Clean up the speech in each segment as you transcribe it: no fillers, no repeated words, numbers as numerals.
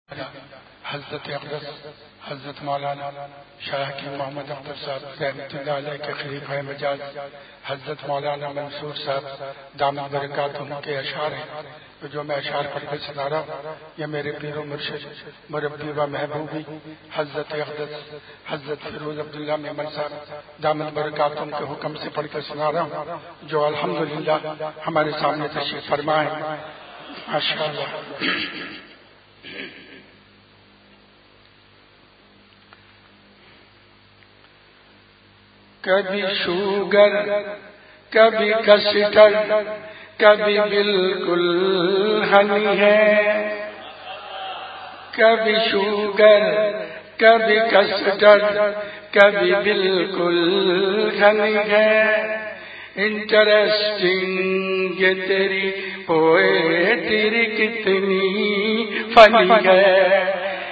حضرت اقدس حضرت مولانا شاہ کی محمد اختر صاحب رحمۃ اللہ علیہ کے خلیفہ مجاز حضرت مولانا منصور صاحب دامت برکاتہ کے اشعار ہیں جو میں اشعار پڑھ کے سنا رہا ہوں. یہ میرے پیر و مرشد مربی و محبوبی حضرت اقدس حضرت فیروز عبداللہ میمن صاحب دامت برکاتہ کے حکم سے پڑھ کے سنا رہا ہوں، جو الحمدللہ ہمارے سامنے تشریف فرما ہے. ماشاء اللہ. کبھی شوگر کبھی کسٹر کبھی بالکل ہنی ہے، کبھی شوگر کبھی کسٹر کبھی بالکل ہنی ہے. انٹرسٹنگ یہ تیری پوئٹری کتنی فنی ہے،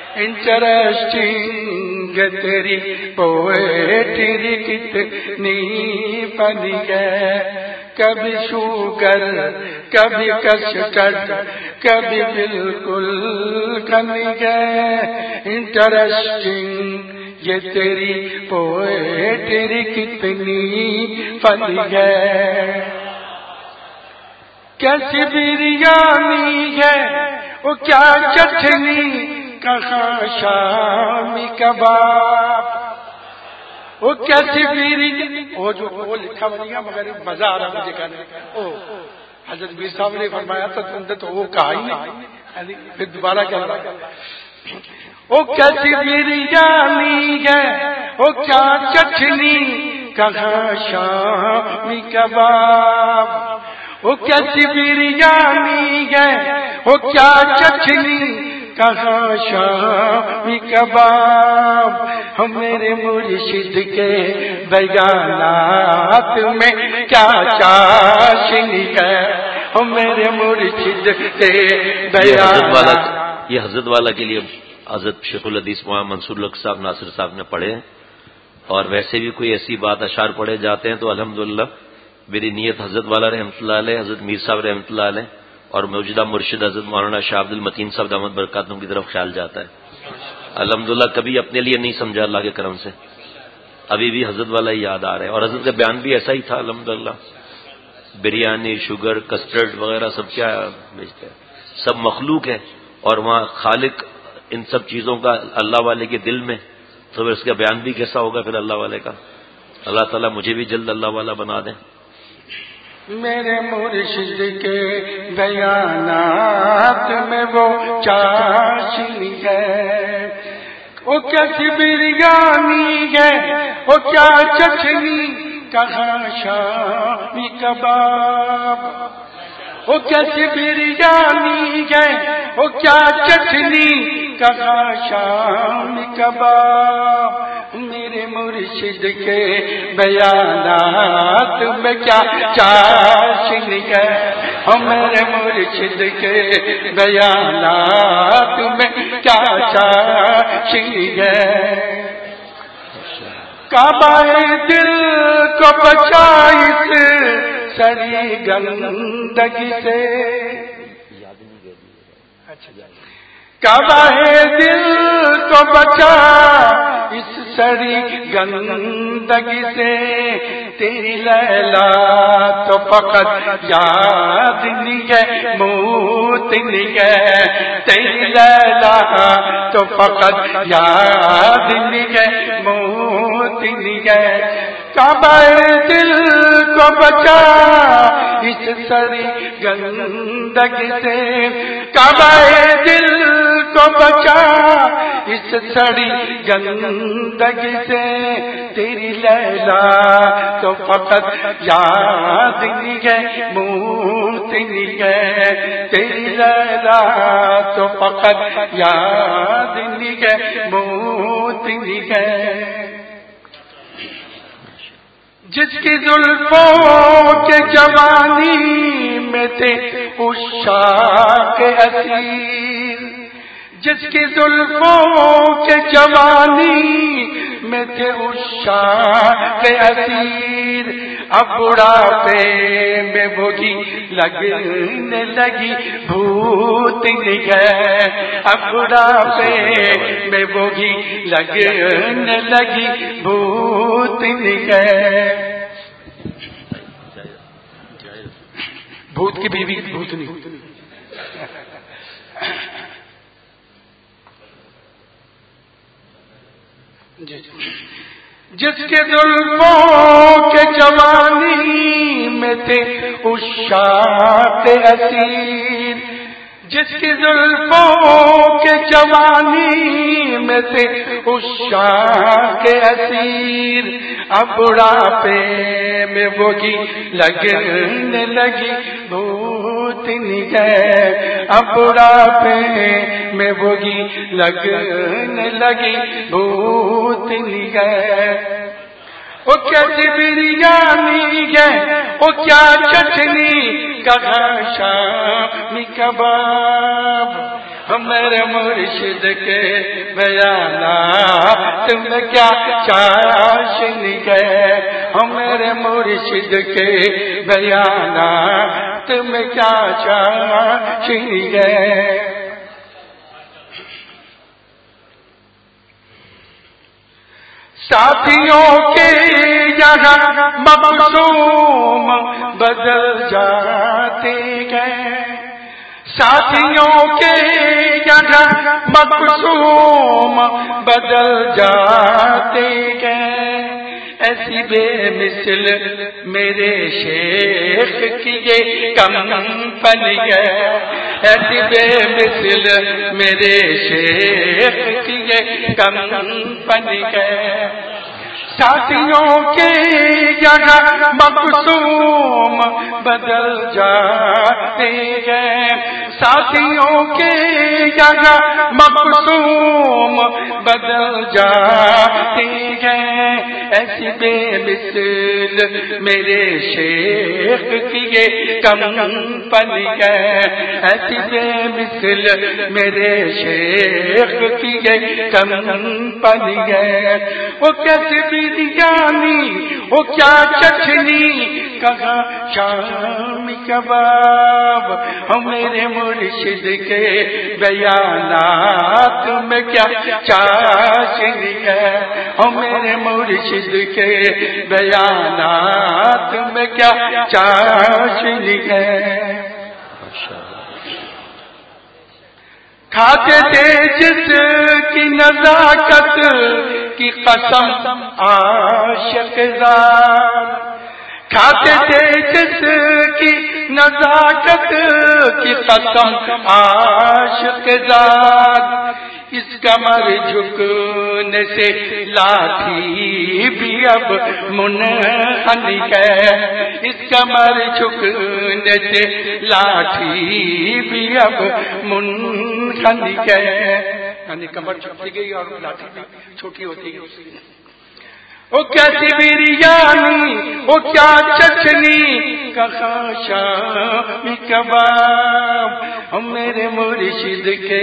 انٹرسٹنگ تیری پوئٹری کتنی فنی ہے. کبھی شوگر کبھی کسٹر کبھی بالکل کھنی ہے. انٹرسٹنگ یہ تیری پوئٹری کتنی فنی ہے. کیسی بریانی ہے وہ کیا چٹنی کہاں شامی کباب، وہ کیسی بریانی وہ جو وہ لکھا بنیا مگر مزہ آ رہا مجھے کہنے کا. حضرت میر صاحب نے فرمایا تھا تم نے تو وہ کہا ہی نہیں، پھر دوبارہ کہہ رہا. وہ کیسی بریانی ہے وہ کیا چٹنی کہاں شامی کباب، وہ کیسی بریانی ہے وہ کیا چٹنی کہاں شامی کباب. ہم میرے مرشد کے بیانات میں کیا چاشنی ہے، ہم میرے مرشد کے بیانات. یہ حضرت والا کے لیے حضرت شیخ الحدیث مولانا منصور الحق صاحب ناصر صاحب نے پڑھے، اور ویسے بھی کوئی ایسی بات اشعار پڑھے جاتے ہیں تو الحمدللہ میری نیت حضرت والا رحمۃ اللہ علیہ، حضرت میر صاحب رحمۃ اللہ علیہ اور موجودہ مرشد حضرت مولانا شاہ عبد المتین صاحب دامت برکاتہم کی طرف خیال جاتا ہے. الحمدللہ کبھی اپنے لیے نہیں سمجھا اللہ کے کرم سے، ابھی بھی حضرت والا ہی یاد آ رہا ہے. اور حضرت کا بیان بھی ایسا ہی تھا الحمدللہ. بریانی شوگر کسٹرڈ وغیرہ سب کیا بیچتے ہیں، سب مخلوق ہے، اور وہاں خالق ان سب چیزوں کا اللہ والے کے دل میں، تو پھر اس کا بیان بھی کیسا ہوگا پھر اللہ والے کا. اللہ تعالیٰ مجھے بھی جلد اللہ والا بنا دیں. میرے مرشد کے بیانات میں وہ چاشنی ہے، وہ کیسی بریانی ہے وہ کیا چٹنی کہاں شامی کباب، وہ کیسی بریانی ہے وہ کیا چٹنی کہاں شامی کباب. میرے مرشد کے بیانات میں کیا چاشنی ہے، میرے مرشد کے بیانات میں کیا چاشنی ہے. کعبہ دل کو بچائیس سری گندگی سے، کعبہ دل کو بچا اس سری گندگی سے. تیری لیلا تو فقط یاد نہیں ہے موت نہیں ہے، تیری لیلا تو فقط یاد نہیں ہے موت نہیں ہے. کعبہ دل کو بچا اس سری گندگی سے، کعبہ دل کو بچا اس سڑی گندگی سے. تیری لیلا تو فقط یاد نہیں ہے موت نہیں ہے، تیری لیلا تو فقط یاد نہیں ہے موت نہیں ہے. جس کی زلفوں کے جوانی میں تھے عشاق اسیر، جس کی زلفوں کے جوانی میں تھے عشاق اسیر، اب بڑھاپے میں بھوگی لگنے لگی بھوت نگہ، اب بڑھاپے میں بھوگی لگنے لگی بھوت نگہ۔ بھوت کی بیوی بھوتنی، جس کے زلفوں کے جوانی میں تھے عشاق اسیر، جس کی زلفوں کے جوانی میں تھے عشاق اسیر، اب بڑھاپے میں وہی لگنے لگی بھوت نگہ، اب بڑھاپے میں وہی لگنے لگی بھوت نگہ۔ وہ کیسی بریانی ہے، وہ کیا چٹنی، کہاں شامی کباب، میرے مرشد کے بیانات میں کیا چاشنی ہے، میرے مرشد کے بیانات میں کیا چاشنی ہے۔ ساتھیوں کے یہاں مقصوم بدل جاتے گئے، ساتھیوں کے یہاں مقصوم بدل جاتے گئے، ایسی بے مثل میرے شیخ کی یہ کمپنی ہے، ایسی بے مثل میرے شیخ کی یہ کمپنی ہے۔ ساتھیوں کے یہاں مقصوم بدل جاتے گئے، ساتھیوں کے یہاں مقصوم بدل جاتے گئے، ایسی بے مثل میرے شیخ کی یہ کمپنی ہے، ایسی بے مثل میرے شیخ کی یہ کمپنی ہے۔ وہ کیسی بریانی، وہ کیا چٹنی، کہاں شامی کباب، میرے مرشد کے بیانات میں کیا چاشنی ہے، میرے مرشد کے بیانات میں کیا چاشنی ہے۔ کھاتے تھے جس کی نزاکت کی قسم عاشق زاد، کھاتے تھے جس کی نزاکت کی قسم عاشق زاد، اس کمر جھکنے سے لاٹھی بھی اب منحنی ہے، اس کمر جھکنے سے لاٹھی بھی اب منحنی ہے، یعنی کمر جھکتی گئی اور لاٹھی بھی چھوٹی ہوتی گئی۔ وہ کیسی بریانی، وہ کیا چٹنی، کہاں شامی کباب، میرے مرشد کے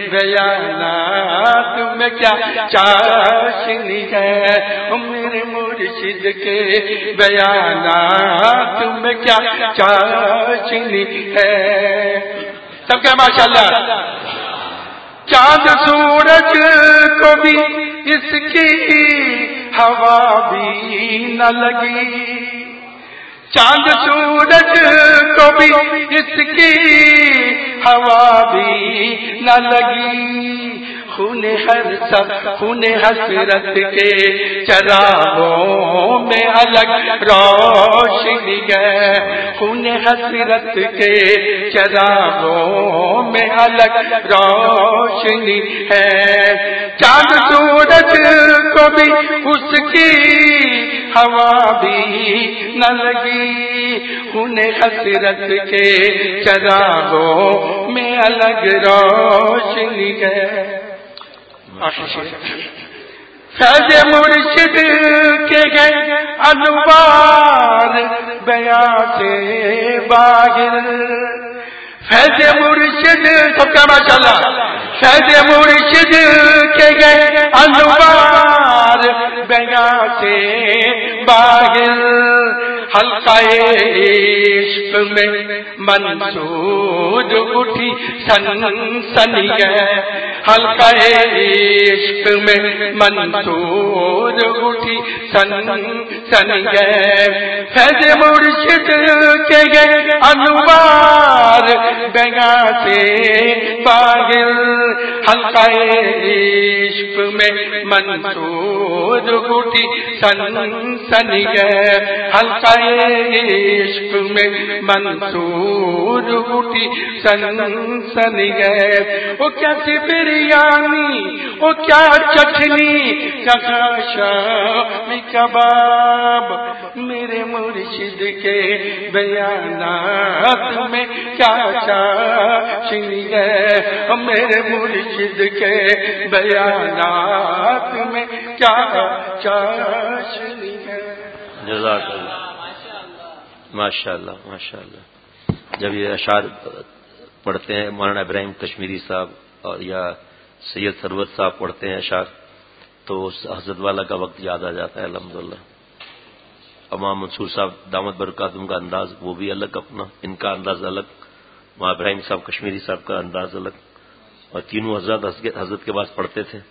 بیانات میں کیا چاشنی ہے، میرے مرشد کے بیانات میں کیا چاشنی ہے۔ سب کا ماشاءاللہ۔ چاند سورج کو بھی اس کی ہوا بھی نہ لگی، چاند سورج کو بھی اس کی ہوا بھی نہ لگی، خون حسرت کے چراغوں میں الگ روشنی ہے، خون حسرت کے چراغوں میں الگ روشنی ہے، چاند سورج کو بھی اس کی ہوا بھی نہ لگی، خون حسرت کے چراغوں میں الگ روشنی ہے۔ فیض مرشد کے گئے انوار بیاں سے باہر، فیض مرشد، سب کا ماشاءاللہ، فیض مرشد کے گئے انوار بیاں سے باہر، حلقہ عشق میں منصور اٹھی سنسنی ہے، حلقہ عشق میں منصور اٹھی سنسنی ہے، فیض مرشد کے گئے انوار بگا سے باغل، حلقہ عشق میں منصور اٹھی سنسنی ہے، حلقہ عشق میں منصور اٹھی سنسنی ہے، وہ کیسی بریانی، وہ کیا چٹنی، کہاں شامی کباب، میرے مرشد کے بیانات میں کیا چاشنی ہے، میرے مرشد کے بیانات میں کیا چاشنی ہے۔ جزاک اللہ، ماشاء اللہ ماشاء اللہ۔ جب یہ اشعار پڑھتے ہیں مولانا ابراہیم کشمیری صاحب اور یا سید سرور صاحب پڑھتے ہیں اشعار، تو اس حضرت والا کا وقت یاد آ جاتا ہے الحمدللہ۔ امام منصور صاحب دامت برکاتہم کا انداز وہ بھی الگ اپنا، ان کا انداز الگ، مولانا ابراہیم صاحب کشمیری صاحب کا انداز الگ، اور تینوں حضرت کے پاس پڑھتے تھے۔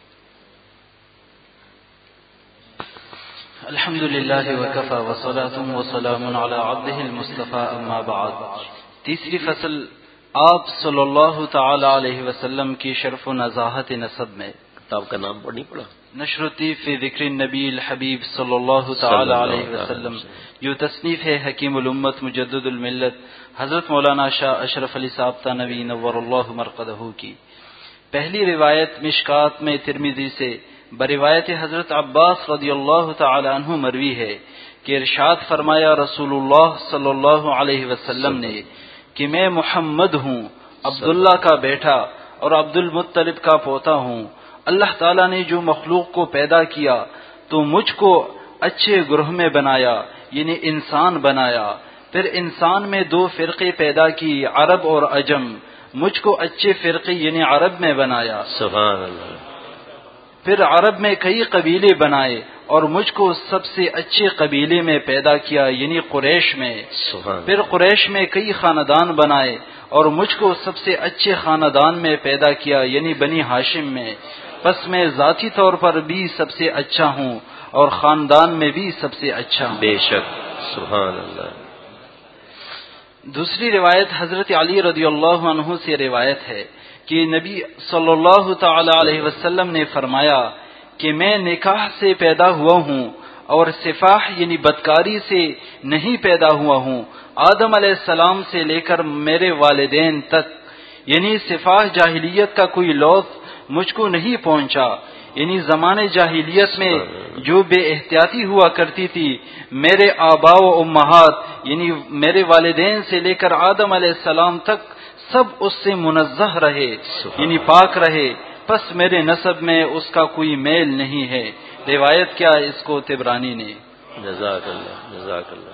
الحمد للہ وکفی وصلاۃ وسلام علی عبدہ المصطفى اما بعد۔ تیسری فصل آپ صلی اللہ تعالی علیہ وسلم کی شرف و نزاہت نسب میں۔ کتاب کا نام نہیں پڑھا؟ نشر الطیب فی ذکر النبی الحبیب صلی اللہ تعالی علیہ وسلم، جو تصنیف ہے حکیم الامت مجدد الملت حضرت مولانا شاہ اشرف علی صاحب تانوی نور اللہ مرقدہ کی۔ پہلی روایت مشکات میں ترمذی سے بروایت حضرت عباس رضی اللہ تعالی عنہ مروی ہے کہ ارشاد فرمایا رسول اللہ صلی اللہ علیہ وسلم نے کہ میں محمد ہوں، عبداللہ کا بیٹا اور عبد المطلب کا پوتا ہوں۔ اللہ تعالیٰ نے جو مخلوق کو پیدا کیا تو مجھ کو اچھے گروہ میں بنایا، یعنی انسان بنایا، پھر انسان میں دو فرقے پیدا کی، عرب اور عجم، مجھ کو اچھے فرقے یعنی عرب میں بنایا، سبحان اللہ۔ پھر عرب میں کئی قبیلے بنائے اور مجھ کو سب سے اچھے قبیلے میں پیدا کیا یعنی قریش میں، پھر قریش میں کئی خاندان بنائے اور مجھ کو سب سے اچھے خاندان میں پیدا کیا یعنی بنی ہاشم میں، بس میں ذاتی طور پر بھی سب سے اچھا ہوں اور خاندان میں بھی سب سے اچھا ہوں۔ بے شک، سبحان اللہ۔ دوسری روایت حضرت علی رضی اللہ عنہ سے روایت ہے کہ نبی صلی اللہ تعالی علیہ وسلم نے فرمایا کہ میں نکاح سے پیدا ہوا ہوں اور سفاح یعنی بدکاری سے نہیں پیدا ہوا ہوں، آدم علیہ السلام سے لے کر میرے والدین تک، یعنی سفاح جاہلیت کا کوئی لوث مجھ کو نہیں پہنچا، یعنی زمانے جاہلیت میں جو بے احتیاطی ہوا کرتی تھی، میرے آباء و امہات یعنی میرے والدین سے لے کر آدم علیہ السلام تک سب اس سے منزہ رہے یعنی پاک رہے، پس میرے نسب میں اس کا کوئی میل نہیں ہے۔ روایت کیا اس کو طبرانی نے۔ جزاک اللہ، جزاک اللہ۔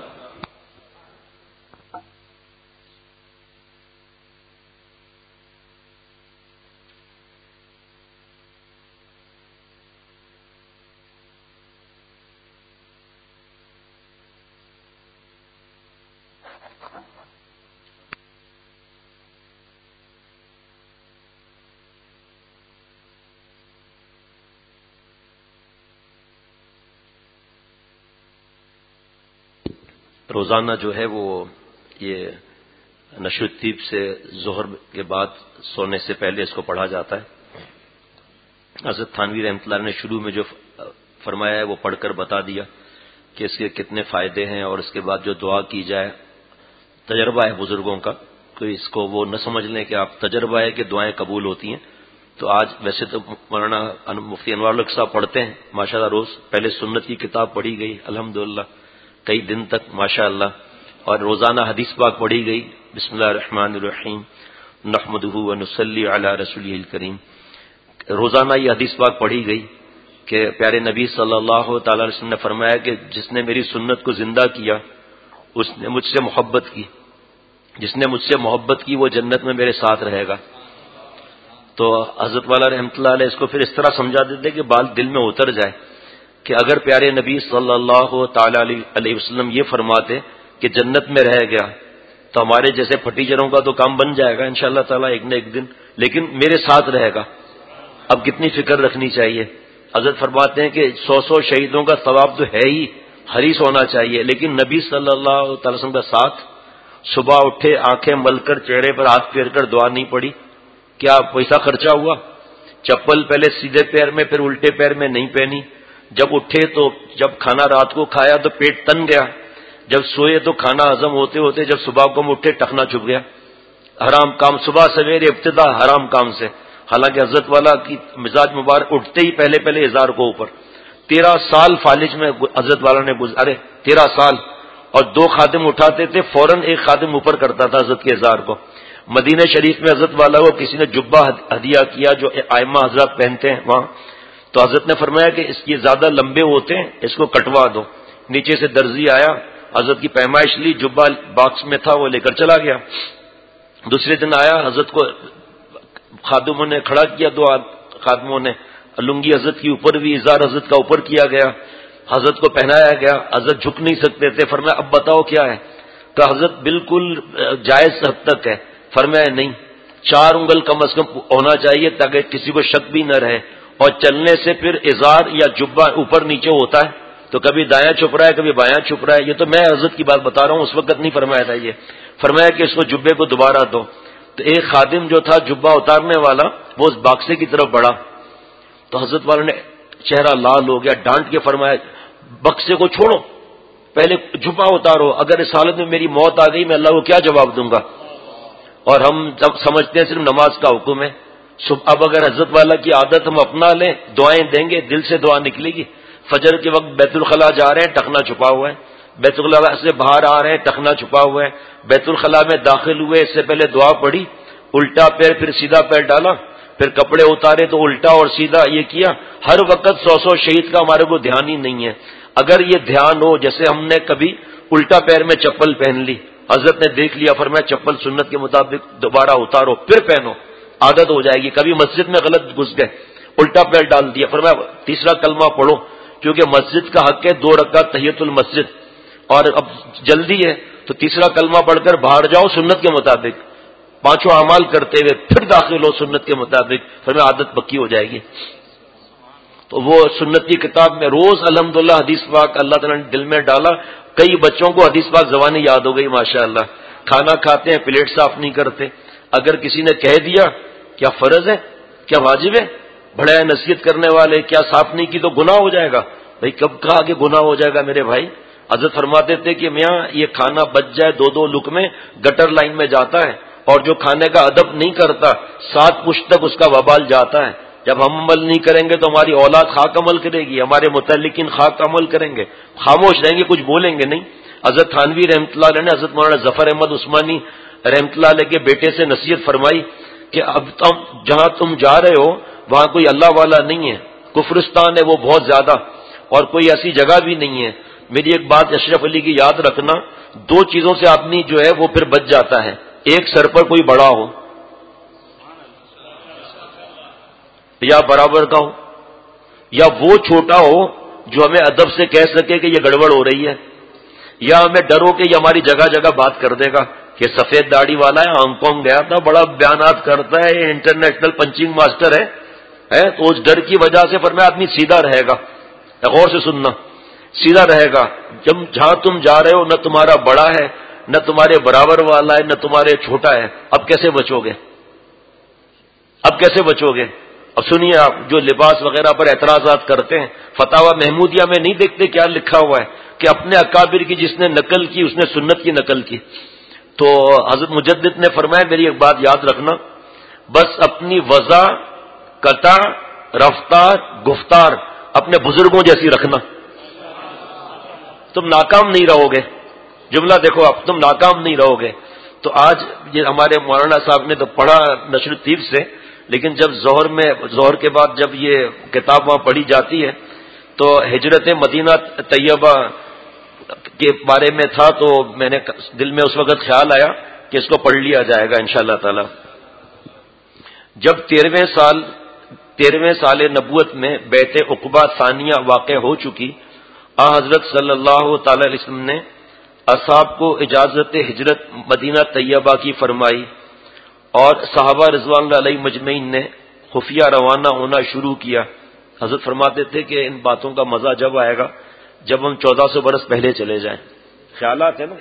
روزانہ جو ہے وہ یہ نشر الطیب سے ظہر کے بعد سونے سے پہلے اس کو پڑھا جاتا ہے۔ حضرت تھانوی رحمۃ اللہ نے شروع میں جو فرمایا ہے وہ پڑھ کر بتا دیا کہ اس کے کتنے فائدے ہیں، اور اس کے بعد جو دعا کی جائے، تجربہ ہے بزرگوں کا، کوئی اس کو وہ نہ سمجھ لیں کہ آپ تجربہ ہے کہ دعائیں قبول ہوتی ہیں۔ تو آج ویسے تو مولانا مفتی انوار الحق صاحب پڑھتے ہیں ماشاءاللہ روز، پہلے سنت کی کتاب پڑھی گئی الحمدللہ کئی دن تک ماشاءاللہ، اور روزانہ حدیث پاک پڑھی گئی، بسم اللہ الرحمن الرحیم نحمدہ ونصلی علی رسولہ الکریم۔ روزانہ یہ حدیث پاک پڑھی گئی کہ پیارے نبی صلی اللہ تعالی علیہ وسلم نے فرمایا کہ جس نے میری سنت کو زندہ کیا اس نے مجھ سے محبت کی، جس نے مجھ سے محبت کی وہ جنت میں میرے ساتھ رہے گا۔ تو حضرت والا رحمۃ اللہ علیہ اس کو پھر اس طرح سمجھا دیتے کہ بات دل میں اتر جائے، کہ اگر پیارے نبی صلی اللہ تعالی علیہ وسلم یہ فرماتے کہ جنت میں رہ گیا تو ہمارے جیسے پھٹیچروں کا تو کام بن جائے گا انشاءاللہ تعالیٰ ایک نہ ایک دن، لیکن میرے ساتھ رہے گا. اب کتنی فکر رکھنی چاہیے. حضرت فرماتے ہیں کہ 100 شہیدوں کا ثواب تو ہے ہی، حریص ہونا چاہیے، لیکن نبی صلی اللہ تعالی وسلم کا ساتھ. صبح اٹھے آنکھیں مل کر چہرے پر ہاتھ پھیر کر دعا نہیں پڑی، کیا پیسہ خرچہ ہوا؟ چپل پہلے سیدھے پیر میں پھر الٹے پیر میں نہیں پہنی. جب اٹھے تو جب کھانا رات کو کھایا تو پیٹ تن گیا، جب سوئے تو کھانا ہضم ہوتے ہوتے جب صبح کو ہم اٹھے ٹخنا چھپ گیا. حرام کام، صبح سویرے ابتدا حرام کام سے. حالانکہ حضرت والا کی مزاج مبارک اٹھتے ہی پہلے ازار کو اوپر. 13 سال فالج میں حضرت والا نے گزارے، 13 سال، اور 2 خادم اٹھاتے تھے، فوراً ایک خادم اوپر کرتا تھا حضرت کے ازار کو. مدینہ شریف میں حضرت والا کو کسی نے جبہ ہدیہ کیا جو ائمہ حضرات پہنتے ہیں وہاں، تو حضرت نے فرمایا کہ اس کی زیادہ لمبے ہوتے ہیں، اس کو کٹوا دو. نیچے سے درزی آیا، حضرت کی پیمائش لی، جبہ باکس میں تھا وہ لے کر چلا گیا. دوسرے دن آیا، حضرت کو خادموں نے کھڑا کیا، 2 خادموں نے لنگی حضرت کی اوپر بھی، ازار حضرت کا اوپر کیا گیا، حضرت کو پہنایا گیا. حضرت جھک نہیں سکتے تھے. فرمایا اب بتاؤ کیا ہے؟ تو حضرت بالکل جائز حد تک ہے. فرمایا نہیں، 4 انگل کم از کم ہونا چاہیے تاکہ کسی کو شک بھی نہ رہے. اور چلنے سے پھر ازار یا جبہ اوپر نیچے ہوتا ہے تو کبھی دایاں چھپ رہا ہے کبھی بایاں چھپ رہا ہے. یہ تو میں حضرت کی بات بتا رہا ہوں، اس وقت نہیں فرمایا تھا. یہ فرمایا کہ اس کو جبے کو دوبارہ دو. تو ایک خادم جو تھا جبہ اتارنے والا وہ اس باکسے کی طرف بڑھا تو حضرت والا نے چہرہ لال ہو گیا، ڈانٹ کے فرمایا بکسے کو چھوڑو، پہلے جبہ اتارو. اگر اس حالت میں میری موت آ گئی میں اللہ کو کیا جواب دوں گا؟ اور ہم جب سمجھتے ہیں صرف نماز کا حکم ہے. اب اگر حضرت والا کی عادت ہم اپنا لیں، دعائیں دیں گے، دل سے دعا نکلے گی. فجر کے وقت بیت الخلاء جا رہے ہیں، ٹخنا چھپا ہوا ہے. بیت الخلاء سے باہر آ رہے ہیں، ٹخنا چھپا ہوا ہے. بیت الخلاء میں داخل ہوئے، اس سے پہلے دعا پڑھی، الٹا پیر پھر سیدھا پیر ڈالا، پھر کپڑے اتارے تو الٹا اور سیدھا یہ کیا. ہر وقت 100 شہید کا ہمارے کو دھیان ہی نہیں ہے. اگر یہ دھیان ہو، جیسے ہم نے کبھی الٹا پیر میں چپل پہن لی، حضرت نے دیکھ لیا، فرمایا چپل سنت کے مطابق دوبارہ اتارو پھر پہنو، عادت ہو جائے گی. کبھی مسجد میں غلط گھس گئے، الٹا پیر ڈال دیا، فرمایا تیسرا کلمہ پڑھو، کیونکہ مسجد کا حق ہے 2 رکعت تحیۃ المسجد، اور اب جلدی ہے تو تیسرا کلمہ پڑھ کر باہر جاؤ سنت کے مطابق، 5 اعمال کرتے ہوئے پھر داخل ہو سنت کے مطابق. فرمایا عادت پکی ہو جائے گی. تو وہ سنت کی کتاب میں روز الحمدللہ حدیث پاک اللہ تعالیٰ نے دل میں ڈالا. کئی بچوں کو حدیث پاک زبانی یاد ہو گئی ماشاءاللہ. کھانا کھاتے ہیں پلیٹ صاف نہیں کرتے، اگر کسی نے کہہ دیا کیا فرض ہے کیا واجب ہے، بڑے نصیحت کرنے والے، کیا صاف نہیں کی تو گناہ ہو جائے گا. بھائی کب کہا کہ گناہ ہو جائے گا میرے بھائی؟ حضرت فرماتے تھے کہ میاں یہ کھانا بچ جائے 2 لقمے گٹر لائن میں جاتا ہے، اور جو کھانے کا ادب نہیں کرتا 7 پشت تک اس کا وبال جاتا ہے. جب ہم عمل نہیں کریں گے تو ہماری اولاد خاک عمل کرے گی، ہمارے متعلقین خاک عمل کریں گے، خاموش رہیں گے، کچھ بولیں گے نہیں. حضرت تھانوی رحمۃ اللہ علیہ نے حضرت مولانا ظفر احمد عثمانی رحمۃ اللہ علیہ کے بیٹے سے نصیحت فرمائی کہ اب جہاں تم جا رہے ہو وہاں کوئی اللہ والا نہیں ہے، کفرستان ہے وہ بہت زیادہ، اور کوئی ایسی جگہ بھی نہیں ہے. میری ایک بات اشرف علی کی یاد رکھنا، 2 چیزوں سے آدمی جو ہے وہ پھر بچ جاتا ہے. ایک سر پر کوئی بڑا ہو یا برابر کا ہو، یا وہ چھوٹا ہو جو ہمیں ادب سے کہہ سکے کہ یہ گڑبڑ ہو رہی ہے، یا ہمیں ڈر ہو کہ یہ ہماری جگہ جگہ بات کر دے گا کہ سفید داڑھی والا ہے، ہانگ کانگ گیا تھا، بڑا بیانات کرتا ہے، یہ انٹرنیشنل پنچنگ ماسٹر ہے. تو اس ڈر کی وجہ سے فرمایا آدمی سیدھا رہے گا. غور سے سننا، سیدھا رہے گا. جب جہاں تم جا رہے ہو نہ تمہارا بڑا ہے نہ تمہارے برابر والا ہے نہ تمہارے چھوٹا ہے، اب کیسے بچو گے؟ اب کیسے بچو گے؟ اب سنیے، آپ جو لباس وغیرہ پر اعتراضات کرتے ہیں، فتاوی محمودیہ میں نہیں دیکھتے کیا لکھا ہوا ہے کہ اپنے اکابر کی جس نے نقل کی اس نے سنت کی نقل کی. تو حضرت مجدد نے فرمایا میری ایک بات یاد رکھنا، بس اپنی وضع، قطع، رفتار، گفتار اپنے بزرگوں جیسی رکھنا، تم ناکام نہیں رہو گے. جملہ دیکھو، اب تم ناکام نہیں رہو گے. تو آج یہ ہمارے مولانا صاحب نے تو پڑھا نشر الطیب سے، لیکن جب ظہر کے بعد جب یہ کتاب وہاں پڑھی جاتی ہے تو ہجرت مدینہ طیبہ کے بارے میں تھا، تو میں نے دل میں اس وقت خیال آیا کہ اس کو پڑھ لیا جائے گا انشاءاللہ تعالی. جب 13ویں سال 13ویں سال نبوت میں بیعت عقبہ ثانیہ واقع ہو چکی، حضرت صلی اللہ تعالی علیہ وسلم نے اصحاب کو اجازت ہجرت مدینہ طیبہ کی فرمائی، اور صحابہ رضوان اللہ علیہ مجمعین نے خفیہ روانہ ہونا شروع کیا۔ حضرت فرماتے تھے کہ ان باتوں کا مزہ جب آئے گا جب ہم 1400 برس پہلے چلے جائیں۔ خیالات ہیں نا،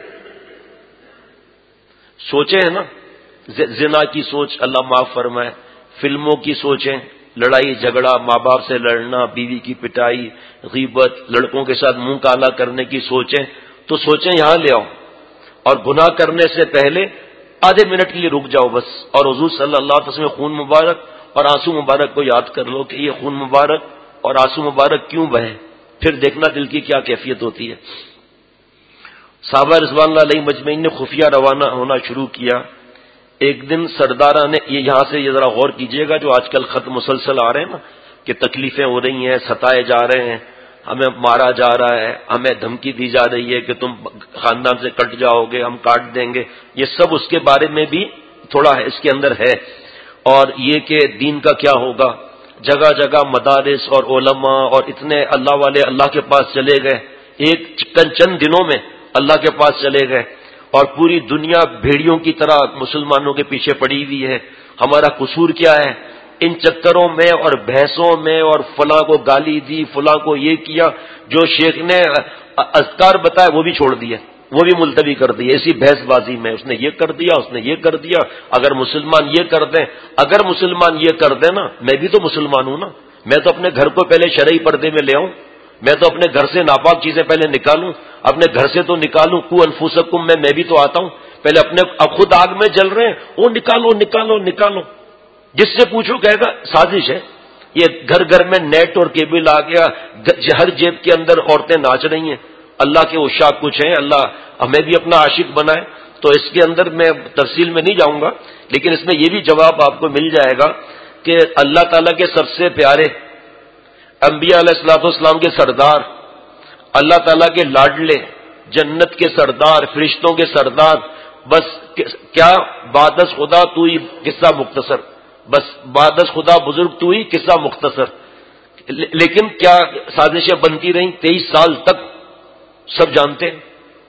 سوچیں ہیں نا، زنا کی سوچ اللہ معاف فرمائے، فلموں کی سوچیں، لڑائی جھگڑا، ماں باپ سے لڑنا، بیوی کی پٹائی، غیبت، لڑکوں کے ساتھ منہ کالا کرنے کی سوچیں، تو سوچیں یہاں لے آؤ، اور گناہ کرنے سے پہلے آدھے منٹ کے لیے رک جاؤ بس، اور حضور صلی اللہ علیہ وسلم خون مبارک اور آنسو مبارک کو یاد کر لو کہ یہ خون مبارک اور آنسو مبارک کیوں بہے، پھر دیکھنا دل کی کیا کیفیت ہوتی ہے۔ صحابہ رضوان اللہ علیہ مجمعین نے خفیہ روانہ ہونا شروع کیا۔ ایک دن سردارہ نے، یہ یہاں سے یہ ذرا غور کیجئے گا، جو آج کل خط مسلسل آ رہے ہیں نا کہ تکلیفیں ہو رہی ہیں، ستائے جا رہے ہیں، ہمیں مارا جا رہا ہے، ہمیں دھمکی دی جا رہی ہے کہ تم خاندان سے کٹ جاؤ گے، ہم کاٹ دیں گے، یہ سب اس کے بارے میں بھی تھوڑا اس کے اندر ہے۔ اور یہ کہ دین کا کیا ہوگا، جگہ جگہ مدارس اور علماء اور اتنے اللہ والے اللہ کے پاس چلے گئے، ایک چند دنوں میں اللہ کے پاس چلے گئے، اور پوری دنیا بھیڑیوں کی طرح مسلمانوں کے پیچھے پڑی ہوئی ہے۔ ہمارا قصور کیا ہے؟ ان چکروں میں اور بحثوں میں، اور فلاں کو گالی دی، فلاں کو یہ کیا، جو شیخ نے اذکار بتایا وہ بھی چھوڑ دیا، وہ بھی ملتوی کر دیا اسی بحث بازی میں، اس نے یہ کر دیا، اس نے یہ کر دیا، اگر مسلمان یہ کر دیں، اگر مسلمان یہ کر دیں نا، میں بھی تو مسلمان ہوں نا، میں تو اپنے گھر کو پہلے شرعی پردے میں لے آؤں، میں تو اپنے گھر سے ناپاک چیزیں پہلے نکالوں، اپنے گھر سے تو نکالوں، کو انفسکم میں بھی تو آتا ہوں، پہلے اپنے اب خود آگ میں جل رہے ہیں، وہ نکالو نکالو نکالو، جس سے پوچھو کہے گا سازش ہے، یہ گھر گھر میں نیٹ اور کیبل آ گیا، ہر جیب کے اندر عورتیں ناچ رہی ہیں، اللہ کے عشاق کچھ ہیں، اللہ ہمیں بھی اپنا عاشق بنائے۔ تو اس کے اندر میں تفصیل میں نہیں جاؤں گا، لیکن اس میں یہ بھی جواب آپ کو مل جائے گا کہ اللہ تعالیٰ کے سب سے پیارے انبیاء علیہ الصلوۃ والسلام کے سردار، اللہ تعالیٰ کے لاڈلے، جنت کے سردار، فرشتوں کے سردار، بس کیا بعد از خدا تو ہی قصہ مختصر، بس بعد از خدا بزرگ تو ہی قصہ مختصر، لیکن کیا سازشیں بنتی رہیں 23 سال تک، سب جانتے ہیں۔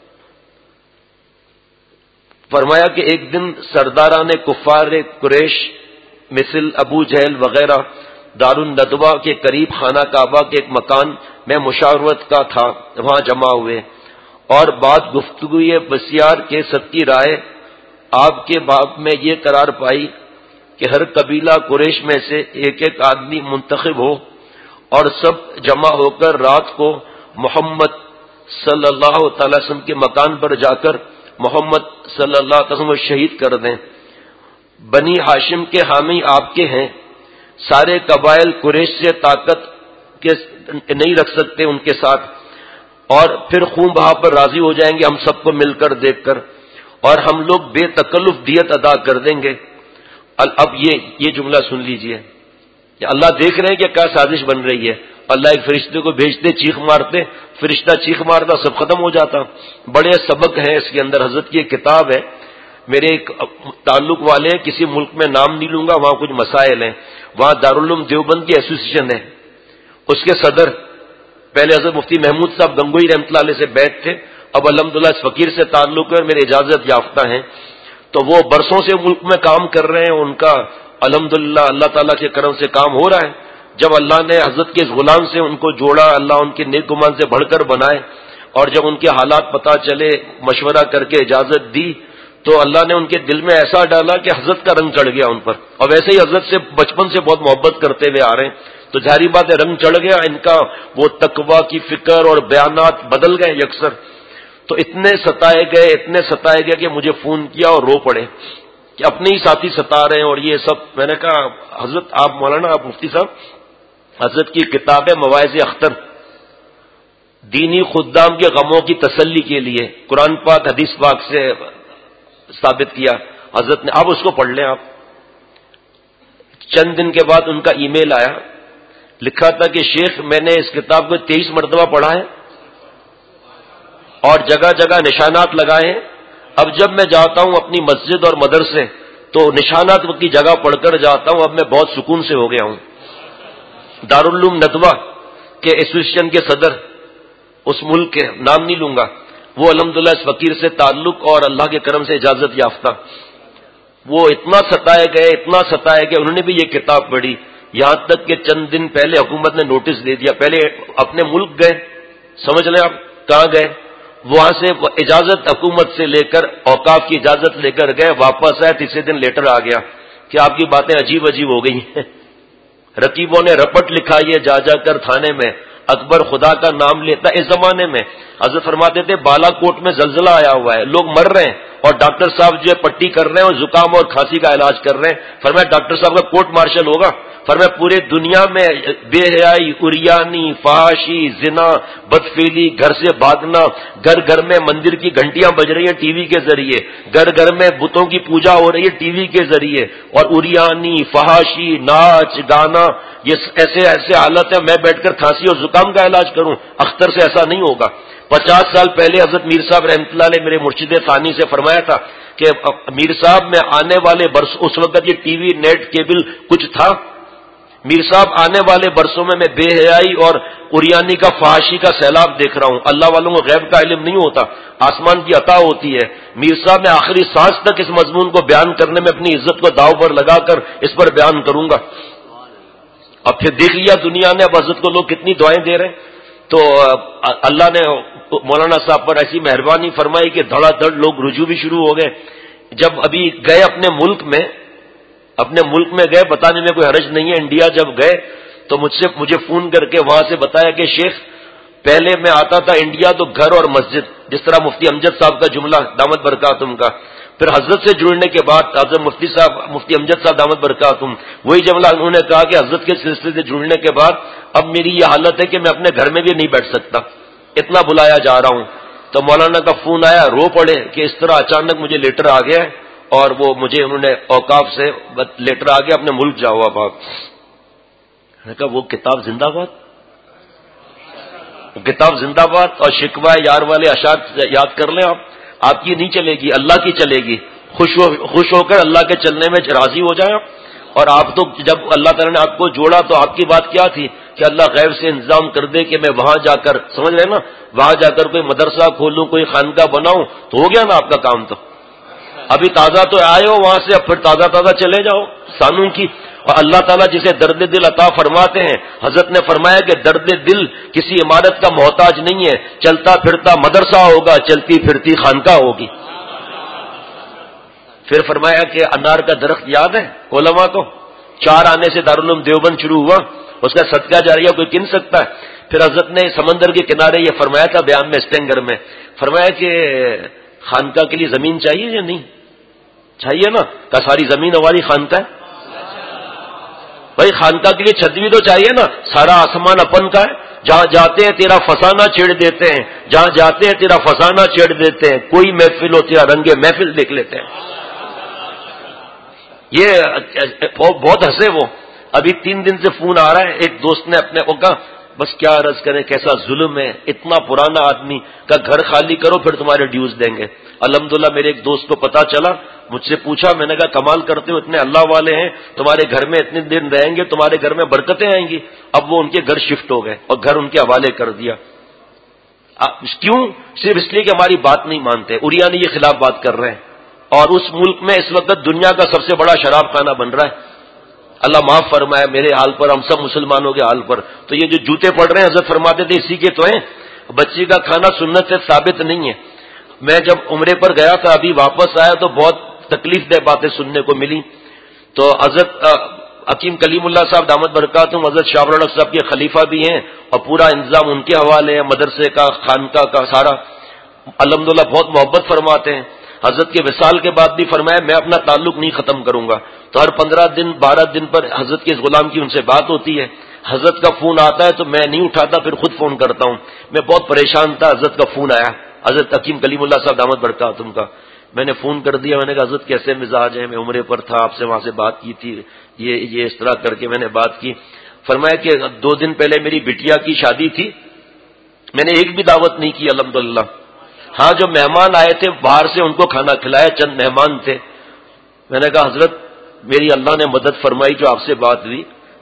فرمایا کہ ایک دن سرداران کفار قریش مثل ابو جہل وغیرہ دارالندوہ کے قریب خانہ کعبہ کے ایک مکان میں مشاورت کا تھا، وہاں جمع ہوئے، اور بعد گفتگوی بسیار کے سب کی رائے آپ کے باب میں یہ قرار پائی کہ ہر قبیلہ قریش میں سے ایک ایک آدمی منتخب ہو، اور سب جمع ہو کر رات کو محمد صلی اللہ تعالی وسلم کے مکان پر جا کر محمد صلی اللہ علیہ وسلم کو شہید کر دیں۔ بنی ہاشم کے حامی آپ کے ہیں، سارے قبائل قریش سے طاقت کے نہیں رکھ سکتے ان کے ساتھ، اور پھر خون بہا پر راضی ہو جائیں گے ہم سب کو مل کر دیکھ کر، اور ہم لوگ بے تکلف دیت ادا کر دیں گے۔ اب یہ جملہ سن لیجئے کہ اللہ دیکھ رہے ہیں کہ کیا سازش بن رہی ہے، اللہ ایک فرشتے کو بھیجتے، چیخ مارتے، فرشتہ چیخ مارتا، سب ختم ہو جاتا۔ بڑے سبق ہیں اس کے اندر، حضرت کی ایک کتاب ہے، میرے ایک تعلق والے ہیں، کسی ملک میں نام نہیں لوں گا، وہاں کچھ مسائل ہیں، وہاں دارالعلوم دیوبند کی ایسوسیشن ہے، اس کے صدر پہلے حضرت مفتی محمود صاحب گنگوئی رحمۃ اللہ علیہ سے بیعت تھے، اب الحمدللہ اس فقیر سے تعلق ہے اور میرے اجازت یافتہ ہیں، تو وہ برسوں سے ملک میں کام کر رہے ہیں، ان کا الحمدللہ اللہ تعالیٰ کے کرم سے کام ہو رہا ہے۔ جب اللہ نے حضرت کے اس غلام سے ان کو جوڑا، اللہ ان کے نیک گمان سے بڑھ کر بنائے، اور جب ان کے حالات پتہ چلے، مشورہ کر کے اجازت دی، تو اللہ نے ان کے دل میں ایسا ڈالا کہ حضرت کا رنگ چڑھ گیا ان پر، اور ویسے ہی حضرت سے بچپن سے بہت محبت کرتے ہوئے آ رہے ہیں، تو ظاہری بات ہے رنگ چڑھ گیا ان کا، وہ تقویٰ کی فکر اور بیانات بدل گئے یکسر، تو اتنے ستائے گئے کہ مجھے فون کیا اور رو پڑے کہ اپنے ہی ساتھی ستا رہے ہیں، اور یہ سب۔ میں نے کہا حضرت آپ مولانا، آپ مفتی صاحب، حضرت کی کتاب ہے مواعظ اختر، دینی خدام کے غموں کی تسلی کے لیے، قرآن پاک حدیث پاک سے ثابت کیا حضرت نے، آپ اس کو پڑھ لیں۔ آپ چند دن کے بعد ان کا ای میل آیا، لکھا تھا کہ شیخ میں نے اس کتاب کو 23 مرتبہ پڑھا ہے اور جگہ جگہ نشانات لگائے ہیں، اب جب میں جاتا ہوں اپنی مسجد اور مدرسے تو نشانات کی جگہ پڑھ کر جاتا ہوں، اب میں بہت سکون سے ہو گیا ہوں۔ دارالعلوم ندوہ کے ایسوسیشن کے صدر اس ملک کے، نام نہیں لوں گا، وہ الحمدللہ اس فقیر سے تعلق اور اللہ کے کرم سے اجازت یافتہ، وہ اتنا ستائے گئے انہوں نے بھی یہ کتاب پڑھی، یہاں تک کہ چند دن پہلے حکومت نے نوٹس دے دیا، پہلے اپنے ملک گئے، سمجھ لیں آپ کہاں گئے، وہاں سے اجازت حکومت سے لے کر اوقاف کی اجازت لے کر گئے، واپس آئے، تیسرے دن لیٹر آ گیا کہ آپ کی باتیں عجیب ہو گئی ہیں، رقیبوں نے رپٹ لکھا یہ جا کر تھانے میں، اکبر خدا کا نام لیتا۔ اس زمانے میں حضرت فرماتے تھے بالا کوٹ میں زلزلہ آیا ہوا ہے، لوگ مر رہے ہیں اور ڈاکٹر صاحب جو ہے پٹی کر رہے ہیں اور زکام اور کھانسی کا علاج کر رہے ہیں، فرمایا ڈاکٹر صاحب کا کورٹ مارشل ہوگا، فرمایا پورے دنیا میں بے حیائی، عریانی، فحاشی، زنا، بدفعلی، گھر سے بھاگنا، گھر گھر میں مندر کی گھنٹیاں بج رہی ہیں ٹی وی کے ذریعے، گھر گھر میں بتوں کی پوجا ہو رہی ہے ٹی وی کے ذریعے، اور عریانی، فحاشی، ناچ گانا، یہ ایسے حالت ہے میں بیٹھ کر کھانسی اور زکام کا علاج کروں، اختر سے ایسا نہیں ہوگا۔ 50 سال پہلے حضرت میر صاحب رحمۃ اللہ علیہ میرے مرشد ثانی سے فرمایا تھا کہ میر صاحب میں آنے والے برس، اس وقت یہ ٹی وی نیٹ کیبل کچھ تھا، میر صاحب آنے والے برسوں میں بے حیائی اور عریانی کا، فحاشی کا سیلاب دیکھ رہا ہوں۔ اللہ والوں کو غیب کا علم نہیں ہوتا، آسمان کی عطا ہوتی ہے۔ میر صاحب میں آخری سانس تک اس مضمون کو بیان کرنے میں اپنی عزت کو داؤ پر لگا کر اس پر بیان کروں گا۔ اب پھر دیکھ لیا دنیا نے اب حضرت کو لوگ کتنی دعائیں دے رہے ہیں، تو اللہ نے مولانا صاحب پر ایسی مہربانی فرمائی کہ دھڑا دھڑ لوگ رجوع بھی شروع ہو گئے۔ جب ابھی گئے اپنے ملک میں گئے، بتانے میں کوئی حرج نہیں ہے، انڈیا جب گئے تو مجھے فون کر کے وہاں سے بتایا کہ شیخ پہلے میں آتا تھا انڈیا تو گھر اور مسجد، جس طرح مفتی امجد صاحب کا جملہ دامت برکاتہم کا، پھر حضرت سے جڑنے کے بعد حضرت مفتی امجد صاحب دامت برکاتہم، وہی جملہ انہوں نے کہا کہ حضرت کے سلسلے سے جڑنے کے بعد اب میری یہ حالت ہے کہ میں اپنے گھر میں بھی نہیں بیٹھ سکتا، اتنا بلایا جا رہا ہوں۔ تو مولانا کا فون آیا، رو پڑے کہ اس طرح اچانک مجھے لیٹر آ گیا ہے، اور وہ مجھے انہوں نے اوقاف سے لیٹر آ گیا، اپنے ملک جاؤ اب آپ۔ میں نے کہا وہ کتاب زندہ باد، کتاب زندہ باد، اور شکوہ یار والے اشعار یاد کر لیں آپ کی نہیں چلے گی، اللہ کی چلے گی، خوش ہو کر اللہ کے چلنے میں راضی ہو جائیں آپ۔ اور آپ تو جب اللہ تعالیٰ نے آپ کو جوڑا تو آپ کی بات کیا تھی کہ اللہ غیب سے انتظام کر دے کہ میں وہاں جا کر، سمجھ رہے نا، وہاں جا کر کوئی مدرسہ کھولوں، کوئی خانقاہ بناؤں، تو ہو گیا نا آپ کا کام۔ تو ابھی تازہ تو آئے ہو وہاں سے، اب پھر تازہ چلے جاؤ سانوں کی۔ اور اللہ تعالیٰ جسے درد دل عطا فرماتے ہیں، حضرت نے فرمایا کہ درد دل کسی عمارت کا محتاج نہیں ہے، چلتا پھرتا مدرسہ ہوگا، چلتی پھرتی خانقاہ ہوگی۔ پھر فرمایا کہ انار کا درخت یاد ہے علماء کو، 4 آنے سے دارالعلوم دیوبند شروع ہوا، اس کا صدقہ جاریہ کوئی گن سکتا ہے؟ پھر حضرت نے سمندر کے کنارے یہ فرمایا تھا بیان میں اسٹینگر میں، فرمایا کہ خانقاہ کے لیے زمین چاہیے یا نہیں چاہیے نا؟ کہ ساری زمین ہماری خانقاہ ہے؟ بھائی خانقاہ کے لیے چھت بھی تو چاہیے نا، سارا آسمان اپن کا ہے، جہاں جاتے ہیں تیرا فسانہ چھیڑ دیتے ہیں، جہاں جاتے ہیں تیرا فسانہ چھیڑ دیتے ہیں، کوئی محفل ہو تیرا رنگ محفل دیکھ لیتے ہیں۔ یہ بہت ہنسے وہ، ابھی 3 دن سے فون آ رہا ہے، ایک دوست نے اپنے کو کہا بس کیا عرض کریں کیسا ظلم ہے، اتنا پرانا آدمی کا گھر خالی کرو پھر تمہارے ڈیوز دیں گے۔ الحمدللہ میرے ایک دوست کو پتا چلا، مجھ سے پوچھا، میں نے کہا کمال کرتے ہو، اتنے اللہ والے ہیں، تمہارے گھر میں اتنے دن رہیں گے، تمہارے گھر میں برکتیں آئیں گی۔ اب وہ ان کے گھر شفٹ ہو گئے اور گھر ان کے حوالے کر دیا۔ کیوں؟ صرف اس لیے کہ ہماری بات نہیں مانتے، عریانی یہ خلاف بات کر رہے ہیں، اور اس ملک میں اس وقت دنیا کا سب سے بڑا شراب خانہ بن رہا ہے۔ اللہ معاف فرمائے میرے حال پر، ہم سب مسلمانوں کے حال پر۔ تو یہ جو جوتے پڑ رہے ہیں حضرت فرماتے تھے اسی کے تو ہیں، بچی کا کھانا سنت سے ثابت نہیں ہے۔ میں جب عمرے پر گیا تھا، ابھی واپس آیا تو بہت تکلیف دہ باتیں سننے کو ملی۔ تو حضرت حکیم کلیم اللہ صاحب دامت برکاتہم حضرت شاہ رونق صاحب کے خلیفہ بھی ہیں، اور پورا انتظام ان کے حوالے ہے، مدرسے کا، خانقاہ کا سارا، الحمدللہ بہت محبت فرماتے ہیں۔ حضرت کے وصال کے بعد بھی فرمایا میں اپنا تعلق نہیں ختم کروں گا، تو ہر 15 دن 12 دن پر حضرت کے اس غلام کی ان سے بات ہوتی ہے۔ حضرت کا فون آتا ہے تو میں نہیں اٹھاتا، پھر خود فون کرتا ہوں۔ میں بہت پریشان تھا، حضرت کا فون آیا، حضرت حکیم کلیم اللہ صاحب دامت برکاتہم کا۔ میں نے فون کر دیا، میں نے کہا حضرت کیسے مزاج ہیں، میں عمرے پر تھا، آپ سے وہاں سے بات کی تھی، یہ اس طرح کر کے میں نے بات کی۔ فرمایا کہ 2 دن پہلے میری بٹیا کی شادی تھی، میں نے ایک بھی دعوت نہیں کی الحمدللہ۔ ہاں جو مہمان آئے تھے باہر سے ان کو کھانا کھلایا، چند مہمان تھے۔ میں نے کہا حضرت میری اللہ نے مدد فرمائی جو آپ سے بات ہوئی،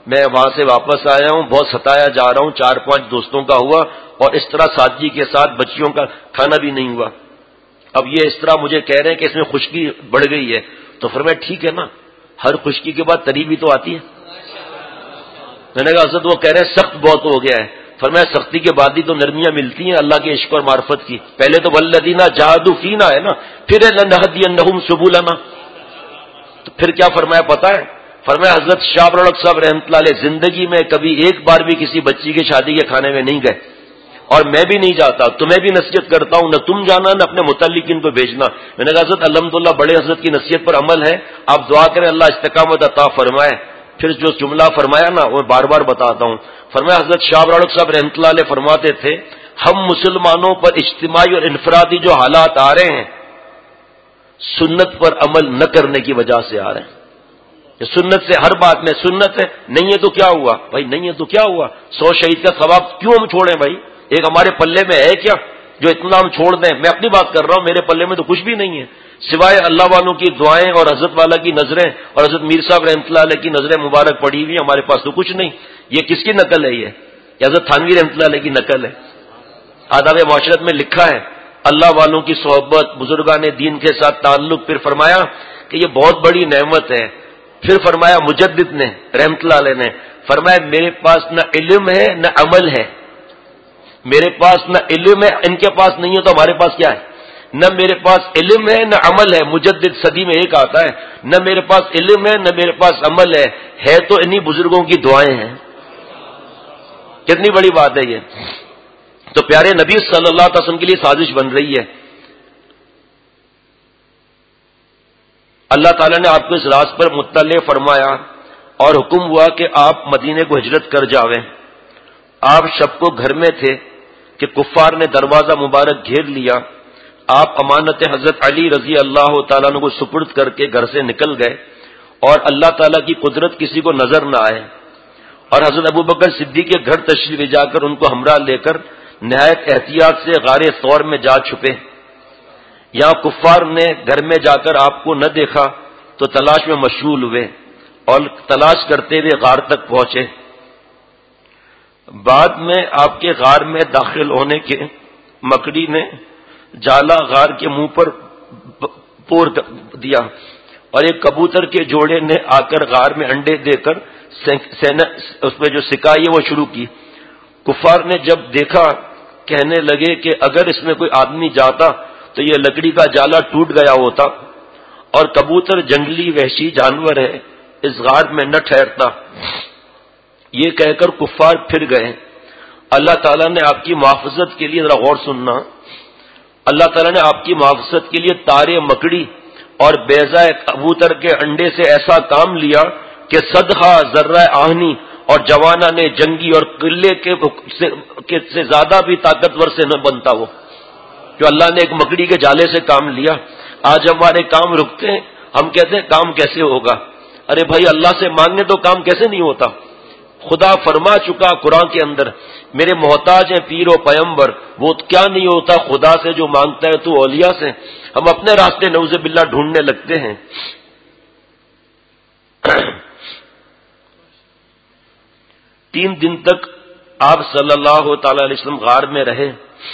میں وہاں سے واپس آیا ہوں، بہت ستایا جا رہا ہوں، 4-5 دوستوں کا ہوا اور اس طرح سادگی کے ساتھ بچیوں کا کھانا بھی نہیں ہوا. اب یہ اس طرح مجھے کہہ رہے ہیں کہ اس میں خشکی بڑھ گئی ہے. تو فرمایا ٹھیک ہے نا، ہر خشکی کے بعد تری بھی تو آتی ہے. میں نے کہا حضرت وہ کہہ رہے ہیں سخت بہت ہو گیا ہے. فرمایا سختی کے بعد ہی تو نرمیاں ملتی ہیں اللہ کے عشق اور معرفت کی. پہلے تو والذین جاہدوا فینا ہے نا، پھر لنہدینہم سبلنا. تو پھر کیا فرمایا پتہ ہے؟ فرمایا حضرت شاہ رولق صاحب رحمۃ اللہ علیہ زندگی میں کبھی ایک بار بھی کسی بچی کی شادی کے کھانے میں نہیں گئے، اور میں بھی نہیں جاتا. تمہیں بھی نصیحت کرتا ہوں، نہ تم جانا نہ اپنے متعلقین کو بھیجنا. میں نے کہا حضرت الحمدللہ بڑے حضرت کی نصیحت پر عمل ہے، آپ دعا کریں اللہ استقامت عطا فرمائے. پھر جو جملہ فرمایا نا وہ بار بار بتاتا ہوں. فرمایا حضرت شاہ رولق صاحب رحمۃ اللہ علیہ فرماتے تھے ہم مسلمانوں پر اجتماعی اور انفرادی جو حالات آ رہے ہیں سنت پر عمل نہ کرنے کی وجہ سے آ رہے ہیں. سنت سے ہر بات میں سنت ہے، نہیں ہے تو کیا ہوا بھائی، نہیں ہے تو کیا ہوا؟ 100 شہید کا ثواب کیوں ہم چھوڑیں بھائی؟ ایک ہمارے پلے میں ہے کیا جو اتنا ہم چھوڑ دیں؟ میں اپنی بات کر رہا ہوں، میرے پلے میں تو کچھ بھی نہیں ہے سوائے اللہ والوں کی دعائیں اور حضرت والا کی نظریں اور حضرت میر صاحب رحمۃ اللہ علیہ کی نظریں مبارک پڑی ہوئی. ہمارے پاس تو کچھ نہیں. یہ کس کی نقل ہے؟ یہ حضرت تھانوی رحمۃ اللہ علیہ کی نقل ہے. آداب معاشرت میں لکھا ہے اللہ والوں کی صحبت، بزرگان دین کے ساتھ تعلق. پھر فرمایا کہ یہ بہت بڑی نعمت ہے. پھر فرمایا مجدد نے رحمۃ اللہ علیہ نے فرمایا میرے پاس نہ علم ہے نہ عمل ہے. میرے پاس نہ علم ہے، ان کے پاس نہیں ہے تو ہمارے پاس کیا ہے؟ نہ میرے پاس علم ہے نہ عمل ہے. مجدد صدی میں ایک آتا ہے نہ میرے پاس علم ہے نہ میرے پاس عمل ہے تو انہی بزرگوں کی دعائیں ہیں. کتنی بڑی بات ہے یہ. تو پیارے نبی صلی اللہ علیہ وسلم کے لیے سازش بن رہی ہے. اللہ تعالیٰ نے آپ کو اس راز پر مطلع فرمایا اور حکم ہوا کہ آپ مدینے کو ہجرت کر جاویں. آپ شب کو گھر میں تھے کہ کفار نے دروازہ مبارک گھیر لیا. آپ امانت حضرت علی رضی اللہ تعالیٰ عنہ کو سپرد کر کے گھر سے نکل گئے اور اللہ تعالیٰ کی قدرت کسی کو نظر نہ آئے. اور حضرت ابوبکر صدیق کے گھر تشریف لے جا کر ان کو ہمراہ لے کر نہایت احتیاط سے غار ثور میں جا چھپے. یہاں کفار نے گھر میں جا کر آپ کو نہ دیکھا تو تلاش میں مشغول ہوئے اور تلاش کرتے ہوئے غار تک پہنچے. بعد میں آپ کے غار میں داخل ہونے کے مکڑی نے جالا غار کے منہ پر پور دیا اور ایک کبوتر کے جوڑے نے آ کر غار میں انڈے دے کر اس میں جو سکائی ہے وہ شروع کی. کفار نے جب دیکھا کہنے لگے کہ اگر اس میں کوئی آدمی جاتا تو یہ لکڑی کا جالا ٹوٹ گیا ہوتا اور کبوتر جنگلی وحشی جانور ہے، اس غار میں نہ ٹھہرتا. یہ کہہ کر کفار پھر گئے. اللہ تعالیٰ نے آپ کی محافظت کے لیے ذرا غور سننا، اللہ تعالیٰ نے آپ کی محافظت کے لیے تارے مکڑی اور بیضہ کبوتر کے انڈے سے ایسا کام لیا کہ صدقہ ذرہ آہنی اور جوانہ نے جنگی اور قلعے کے سے زیادہ بھی طاقتور سے نہ بنتا وہ جو اللہ نے ایک مکڑی کے جالے سے کام لیا. آج ہمارے کام رکتے ہیں، ہم کہتے ہیں کام کیسے ہوگا؟ ارے بھائی اللہ سے مانگنے تو کام کیسے نہیں ہوتا؟ خدا فرما چکا قرآن کے اندر میرے محتاج ہیں پیر و پیمبر، وہ کیا نہیں ہوتا خدا سے جو مانگتا ہے تو اولیاء سے. ہم اپنے راستے نعوذ باللہ ڈھونڈنے لگتے ہیں. 3 دن تک آپ صلی اللہ تعالی علیہ وسلم غار میں رہے.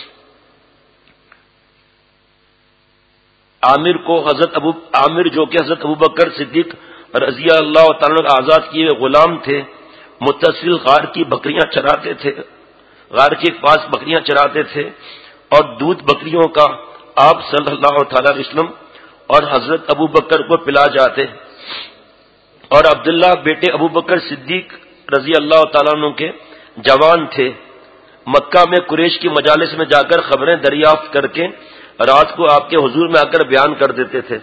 عامر جو کہ حضرت ابوبکر صدیق رضی اللہ تعالیٰ عنہ آزاد کیے غلام تھے، متصل غار کی بکریاں چراتے تھے، غار کے پاس بکریاں چراتے تھے اور دودھ بکریوں کا آپ صلی اللہ تعالی علیہ وسلم اور حضرت ابوبکر کو پلا جاتے. اور عبداللہ بیٹے ابوبکر صدیق رضی اللہ تعالیٰ عنہ کے جوان تھے. مکہ میں قریش کی مجالس میں جا کر خبریں دریافت کر کے رات کو آپ کے حضور میں آ کر بیان کر دیتے تھے.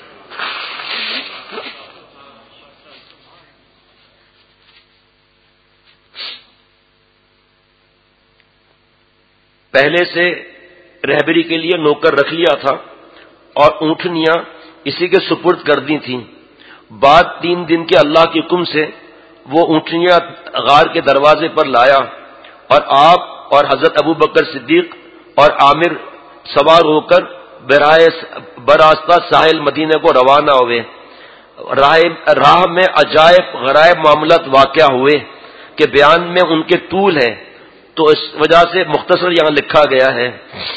پہلے سے رہبری کے لیے نوکر رکھ لیا تھا اور اونٹنیاں اسی کے سپرد کر دی تھیں. بعد 3 دن کے اللہ کے حکم سے وہ اونٹنیاں غار کے دروازے پر لایا اور آپ اور حضرت ابوبکر صدیق اور عامر سوار ہو کر براستہ ساحل مدینے کو روانہ ہوئے. راہ میں عجائب غرائب معاملات واقع ہوئے کہ بیان میں ان کے طول ہے، تو اس وجہ سے مختصر یہاں لکھا گیا ہے۔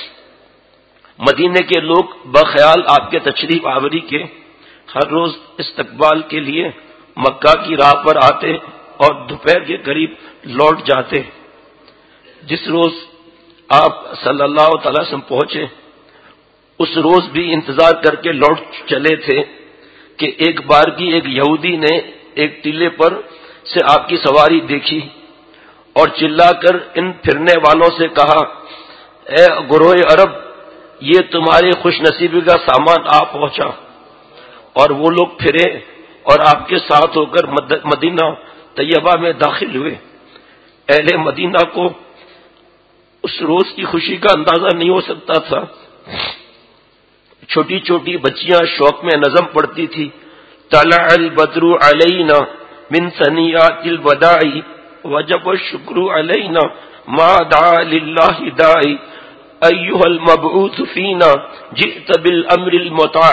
مدینے کے لوگ بخیال آپ کے تشریف آوری کے ہر روز استقبال کے لیے مکہ کی راہ پر آتے اور دوپہر کے قریب لوٹ جاتے۔ جس روز آپ صلی اللہ تعالی وسلم پہنچے اس روز بھی انتظار کر کے لوٹ چلے تھے کہ ایک بار کی ایک یہودی نے ایک ٹیلے پر سے آپ کی سواری دیکھی اور چلا کر ان پھرنے والوں سے کہا، اے گروہ عرب، یہ تمہاری خوش نصیبی کا سامان آ پہنچا۔ اور وہ لوگ پھرے اور آپ کے ساتھ ہو کر مدینہ طیبہ میں داخل ہوئے۔ اہل مدینہ کو اس روز کی خوشی کا اندازہ نہیں ہو سکتا تھا۔ چھوٹی چھوٹی بچیاں شوق میں نظم پڑھتی تھی، طلع البدر علینا من ثنیات الوداع وجب الشکر علینا ما دعا للہ داعی ایھا المبعوث فینا جئت بالامر المطاع۔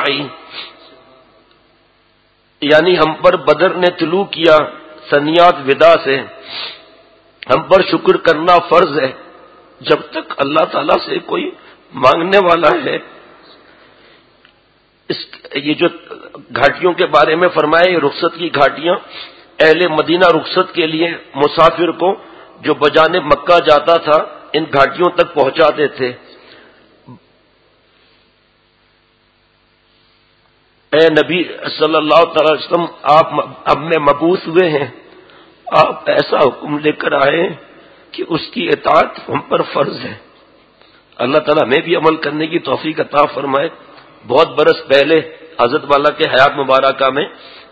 یعنی ہم پر بدر نے طلوع کیا ثنیات وداع سے، ہم پر شکر کرنا فرض ہے جب تک اللہ تعالیٰ سے کوئی مانگنے والا ہے۔ یہ جو گھاٹیوں کے بارے میں فرمایا، یہ رخصت کی گھاٹیاں اہل مدینہ رخصت کے لیے مسافر کو جو بجانب مکہ جاتا تھا ان گھاٹیوں تک پہنچاتے تھے۔ اے نبی صلی اللہ تعالی وسلم، آپ اب میں مبعوث ہوئے ہیں، آپ ایسا حکم لے کر آئے کہ اس کی اطاعت ہم پر فرض ہے۔ اللہ تعالیٰ ہمیں بھی عمل کرنے کی توفیق عطا فرمائے۔ بہت برس پہلے حضرت والا کے حیات مبارکہ میں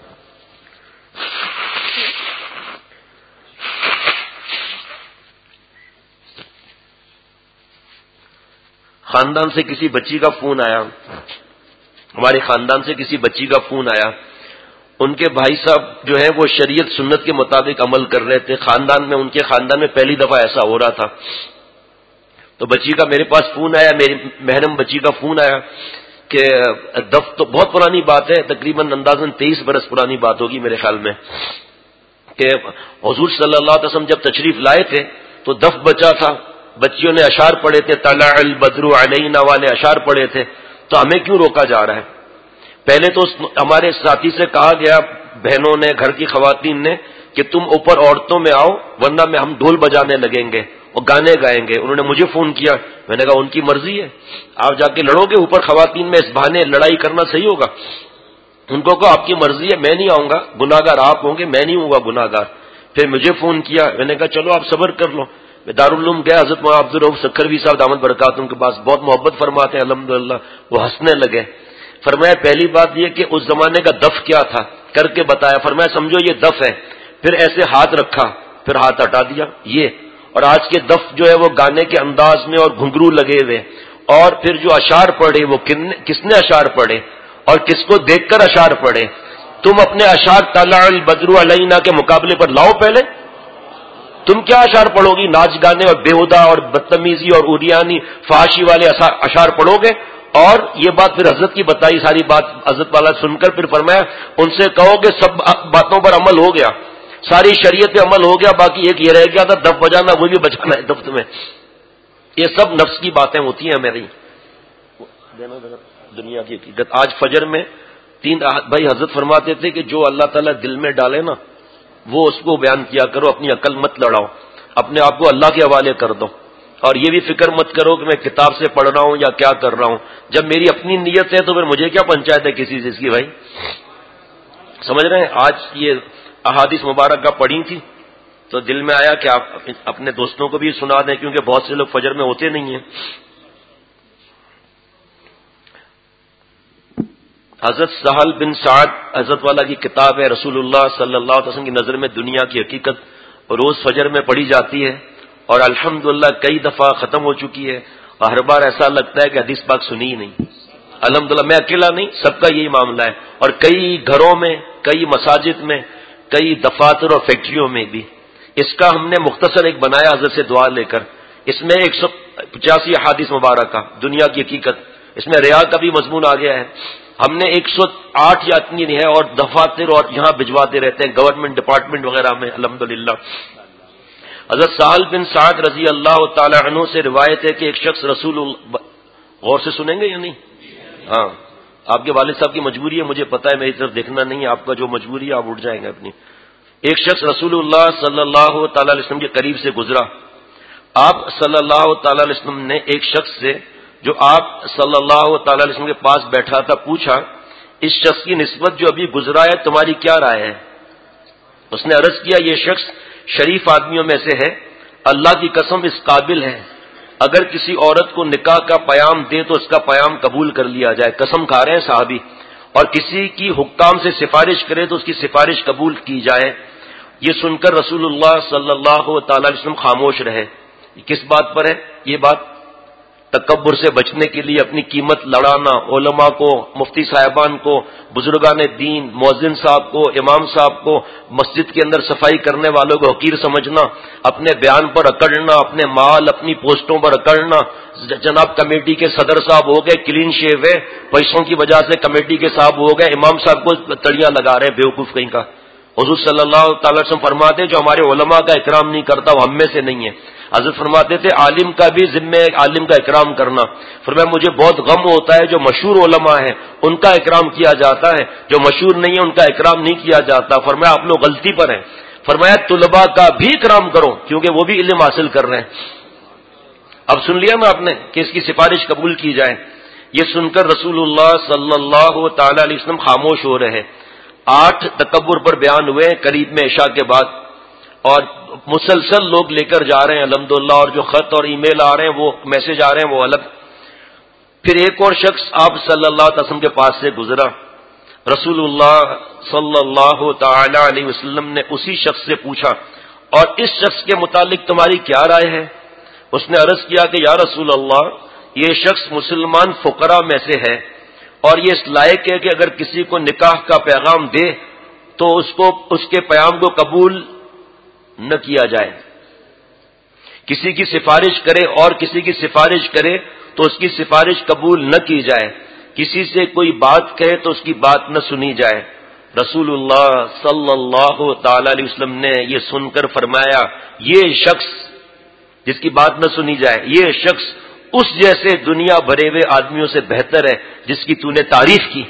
خاندان سے کسی بچی کا فون آیا، ہمارے خاندان سے کسی بچی کا فون آیا، ان کے بھائی صاحب جو ہیں وہ شریعت سنت کے مطابق عمل کر رہے تھے، ان کے خاندان میں پہلی دفعہ ایسا ہو رہا تھا۔ تو بچی کا میرے پاس فون آیا، میری محرم بچی کا فون آیا کہ دف تو بہت پرانی بات ہے، تقریباً اندازاً 23 برس پرانی بات ہوگی میرے خیال میں، کہ حضور صلی اللہ علیہ وسلم جب تشریف لائے تھے تو دف بچا تھا، بچیوں نے اشعار پڑھے تھے، طلع البدر علینا والے اشعار پڑھے تھے، تو ہمیں کیوں روکا جا رہا ہے؟ پہلے تو ہمارے ساتھی سے کہا گیا، بہنوں نے، گھر کی خواتین نے، کہ تم اوپر عورتوں میں آؤ ورنہ میں ہم ڈھول بجانے لگیں گے اور گانے گائیں گے۔ انہوں نے مجھے فون کیا، میں نے کہا ان کی مرضی ہے، آپ جا کے لڑو گے اوپر خواتین میں، اس بہانے لڑائی کرنا صحیح ہوگا؟ ان کو کہا آپ کی مرضی ہے، میں نہیں آؤں گا، گناہگار آپ ہوں گے، میں نہیں ہوں گا گناہگار۔ پھر مجھے فون کیا، میں نے کہا چلو آپ صبر کر لو۔ میں دارالعلوم گیا، حضرت مولانا عبدالرؤف سکھروی صاحب دامت برکاتہم کے پاس، بہت محبت فرماتے ہیں الحمدللہ، وہ ہنسنے لگے۔ فرمایا پہلی بات یہ کہ اس زمانے کا دف کیا تھا، کر کے بتایا۔ فرمایا سمجھو یہ دف ہے، پھر ایسے ہاتھ رکھا، پھر ہاتھ ہٹا دیا یہ، اور آج کے دف جو ہے وہ گانے کے انداز میں اور گھنگرو لگے ہوئے، اور پھر جو اشعار پڑھے وہ کس نے اشعار پڑھے اور کس کو دیکھ کر اشعار پڑھے؟ تم اپنے اشعار طلع البدر علینا کے مقابلے پر لاؤ پہلے، تم کیا اشعار پڑھو گی؟ ناچ گانے اور بےہودہ اور بدتمیزی اور اوریانی فحاشی والے اشعار پڑھو گے؟ اور یہ بات پھر حضرت کی بتائی ساری بات حضرت والا سن کر پھر فرمایا ان سے کہو کہ سب باتوں پر عمل ہو گیا، ساری شریعت پہ عمل ہو گیا، باقی ایک یہ رہ گیا تھا دف بجانا، وہ بھی بجانا ہے دف میں۔ یہ سب نفس کی باتیں ہوتی ہیں میری دنیا کی حقیقت۔ آج فجر میں 3 بھائی حضرت فرماتے تھے کہ جو اللہ تعالیٰ دل میں ڈالے نا وہ اس کو بیان کیا کرو، اپنی عقل مت لڑاؤ، اپنے آپ کو اللہ کے حوالے کر دو، اور یہ بھی فکر مت کرو کہ میں کتاب سے پڑھ رہا ہوں یا کیا کر رہا ہوں، جب میری اپنی نیت ہے تو پھر مجھے کیا پنچایت ہے کسی چیز کی بھائی، سمجھ رہے ہیں؟ آج یہ احادیث مبارکہ پڑھی تھی تو دل میں آیا کہ آپ اپنے دوستوں کو بھی سنا دیں، کیونکہ بہت سے لوگ فجر میں ہوتے نہیں ہیں۔ حضرت سہل بن سعد حضرت والا کی کتاب ہے، رسول اللہ صلی اللہ علیہ وسلم کی نظر میں دنیا کی حقیقت، روز فجر میں پڑھی جاتی ہے اور الحمدللہ کئی دفعہ ختم ہو چکی ہے، اور ہر بار ایسا لگتا ہے کہ حدیث پاک سنی ہی نہیں۔ الحمدللہ میں اکیلا نہیں، سب کا یہی معاملہ ہے، اور کئی گھروں میں، کئی مساجد میں، کئی دفاتر اور فیکٹریوں میں بھی۔ اس کا ہم نے مختصر ایک بنایا حضرت سے دعا لے کر، اس میں 185 احادیث مبارکہ دنیا کی حقیقت، اس میں ریا کا بھی مضمون آ گیا ہے، ہم نے 108 یا اتنی ہے اور دفاتر اور یہاں بھجواتے رہتے ہیں گورنمنٹ ڈپارٹمنٹ وغیرہ میں الحمدللہ. حضرت سہل بن سعد رضی اللہ تعالی عنہ سے روایت ہے کہ ایک شخص رسول اللہ، غور سے سنیں گے یا نہیں؟ ہاں، آپ کے والد صاحب کی مجبوری ہے، مجھے پتا ہے، میری طرف دیکھنا نہیں ہے، آپ کا جو مجبوری ہے آپ اٹھ جائیں گے اپنی. ایک شخص رسول اللہ صلی اللہ تعالی علیہ وسلم کے قریب سے گزرا. آپ صلی اللہ تعالی علیہ وسلم نے ایک شخص سے جو آپ صلی اللہ تعالی علیہ وسلم کے پاس بیٹھا تھا پوچھا، اس شخص کی نسبت جو ابھی گزرا ہے تمہاری کیا رائے ہے؟ اس نے عرض کیا، یہ شخص شریف آدمیوں میں سے ہے، اللہ کی قسم اس قابل ہے اگر کسی عورت کو نکاح کا پیام دے تو اس کا پیام قبول کر لیا جائے. قسم کھا رہے ہیں صحابی. اور کسی کی حکام سے سفارش کرے تو اس کی سفارش قبول کی جائے. یہ سن کر رسول اللہ صلی اللہ تعالی علیہ وسلم خاموش رہے. کس بات پر ہے یہ بات؟ تکبر سے بچنے کے لیے اپنی قیمت لڑانا، علماء کو، مفتی صاحبان کو، بزرگان دین، مؤذن صاحب کو، امام صاحب کو، مسجد کے اندر صفائی کرنے والوں کو حقیر سمجھنا، اپنے بیان پر اکڑنا، اپنے مال اپنی پوسٹوں پر اکڑنا. جناب کمیٹی کے صدر صاحب ہو گئے، کلین شیو ہے، پیسوں کی وجہ سے کمیٹی کے صاحب ہو گئے، امام صاحب کو تڑیاں لگا رہے ہیں، بیوقوف کہیں کا. حضور صلی اللہ تعالی وسلم فرماتے ہیں جو ہمارے علماء کا اکرام نہیں کرتا وہ ہم میں سے نہیں ہے. حضرت فرماتے تھے عالم کا بھی ذمہ ہے عالم کا اکرام کرنا. فرمایا مجھے بہت غم ہوتا ہے جو مشہور علماء ہیں ان کا اکرام کیا جاتا ہے، جو مشہور نہیں ہے ان کا اکرام نہیں کیا جاتا. فرمایا آپ لوگ غلطی پر ہیں. فرمایا طلباء کا بھی اکرام کرو کیونکہ وہ بھی علم حاصل کر رہے ہیں. اب سن لیا نا آپ نے کہ اس کی سفارش قبول کی جائے. یہ سن کر رسول اللہ صلی اللہ تعالی علیہ وسلم خاموش ہو رہے. 8 تکبر پر بیان ہوئے قریب میں عشاء کے بعد، اور مسلسل لوگ لے کر جا رہے ہیں الحمدللہ، اور جو خط اور ای میل آ رہے ہیں وہ میسج آ رہے ہیں وہ الگ. پھر ایک اور شخص آپ صلی اللہ علیہ وسلم کے پاس سے گزرا. رسول اللہ صلی اللہ تعالی علیہ وسلم نے اسی شخص سے پوچھا، اور اس شخص کے متعلق تمہاری کیا رائے ہے؟ اس نے عرض کیا کہ یا رسول اللہ یہ شخص مسلمان فقراء میں سے ہے اور یہ اس لائق ہے کہ اگر کسی کو نکاح کا پیغام دے تو اس کے پیام کو قبول نہ کیا جائے. کسی کی سفارش کرے اور کسی کی سفارش کرے تو اس کی سفارش قبول نہ کی جائے. کسی سے کوئی بات کہے تو اس کی بات نہ سنی جائے. رسول اللہ صلی اللہ تعالی علیہ وسلم نے یہ سن کر فرمایا یہ شخص جس کی بات نہ سنی جائے، یہ شخص اس جیسے دنیا بھرے ہوئے آدمیوں سے بہتر ہے جس کی تو نے تعریف کی.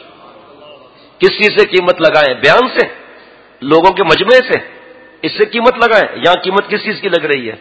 کس چیز سے قیمت لگائیں؟ بیان سے، لوگوں کے مجمع سے، اس سے قیمت لگائیں. یہاں قیمت کس چیز کی لگ رہی ہے؟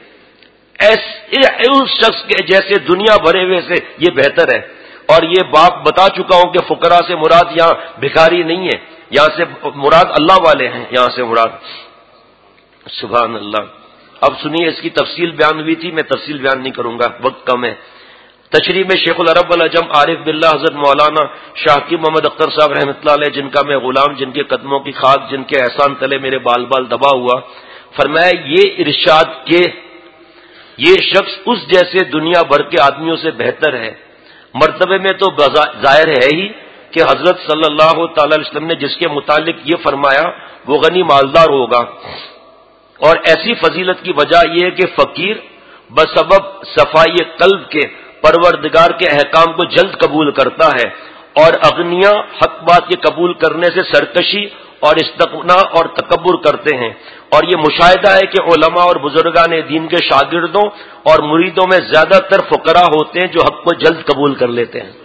اس شخص کے جیسے دنیا بھرے ہوئے سے یہ بہتر ہے. اور یہ باپ بتا چکا ہوں کہ فقراء سے مراد یہاں بھکاری نہیں ہے، یہاں سے مراد اللہ والے ہیں، یہاں سے مراد. سبحان اللہ. اب سنیے اس کی تفصیل بیان ہوئی تھی، میں تفصیل بیان نہیں کروں گا، وقت کم ہے. تشریح میں شیخ العرب والعجم عارف باللہ حضرت مولانا شاہ محمد اختر صاحب رحمۃ اللہ علیہ، جن کا میں غلام، جن کے قدموں کی خاک، جن کے احسان تلے میرے بال بال دبا ہوا، فرمایا یہ ارشاد کے یہ شخص اس جیسے دنیا بھر کے آدمیوں سے بہتر ہے. مرتبے میں تو ظاہر ہے ہی کہ حضرت صلی اللہ تعالی علیہ وسلم نے جس کے متعلق یہ فرمایا وہ غنی مالدار ہوگا. اور ایسی فضیلت کی وجہ یہ ہے کہ فقیر بسبب صفائی قلب کے پروردگار کے احکام کو جلد قبول کرتا ہے، اور اغنیا حق بات کے قبول کرنے سے سرکشی اور استغنا اور تکبر کرتے ہیں. اور یہ مشاہدہ ہے کہ علماء اور بزرگان دین کے شاگردوں اور مریدوں میں زیادہ تر فقراء ہوتے ہیں جو حق کو جلد قبول کر لیتے ہیں.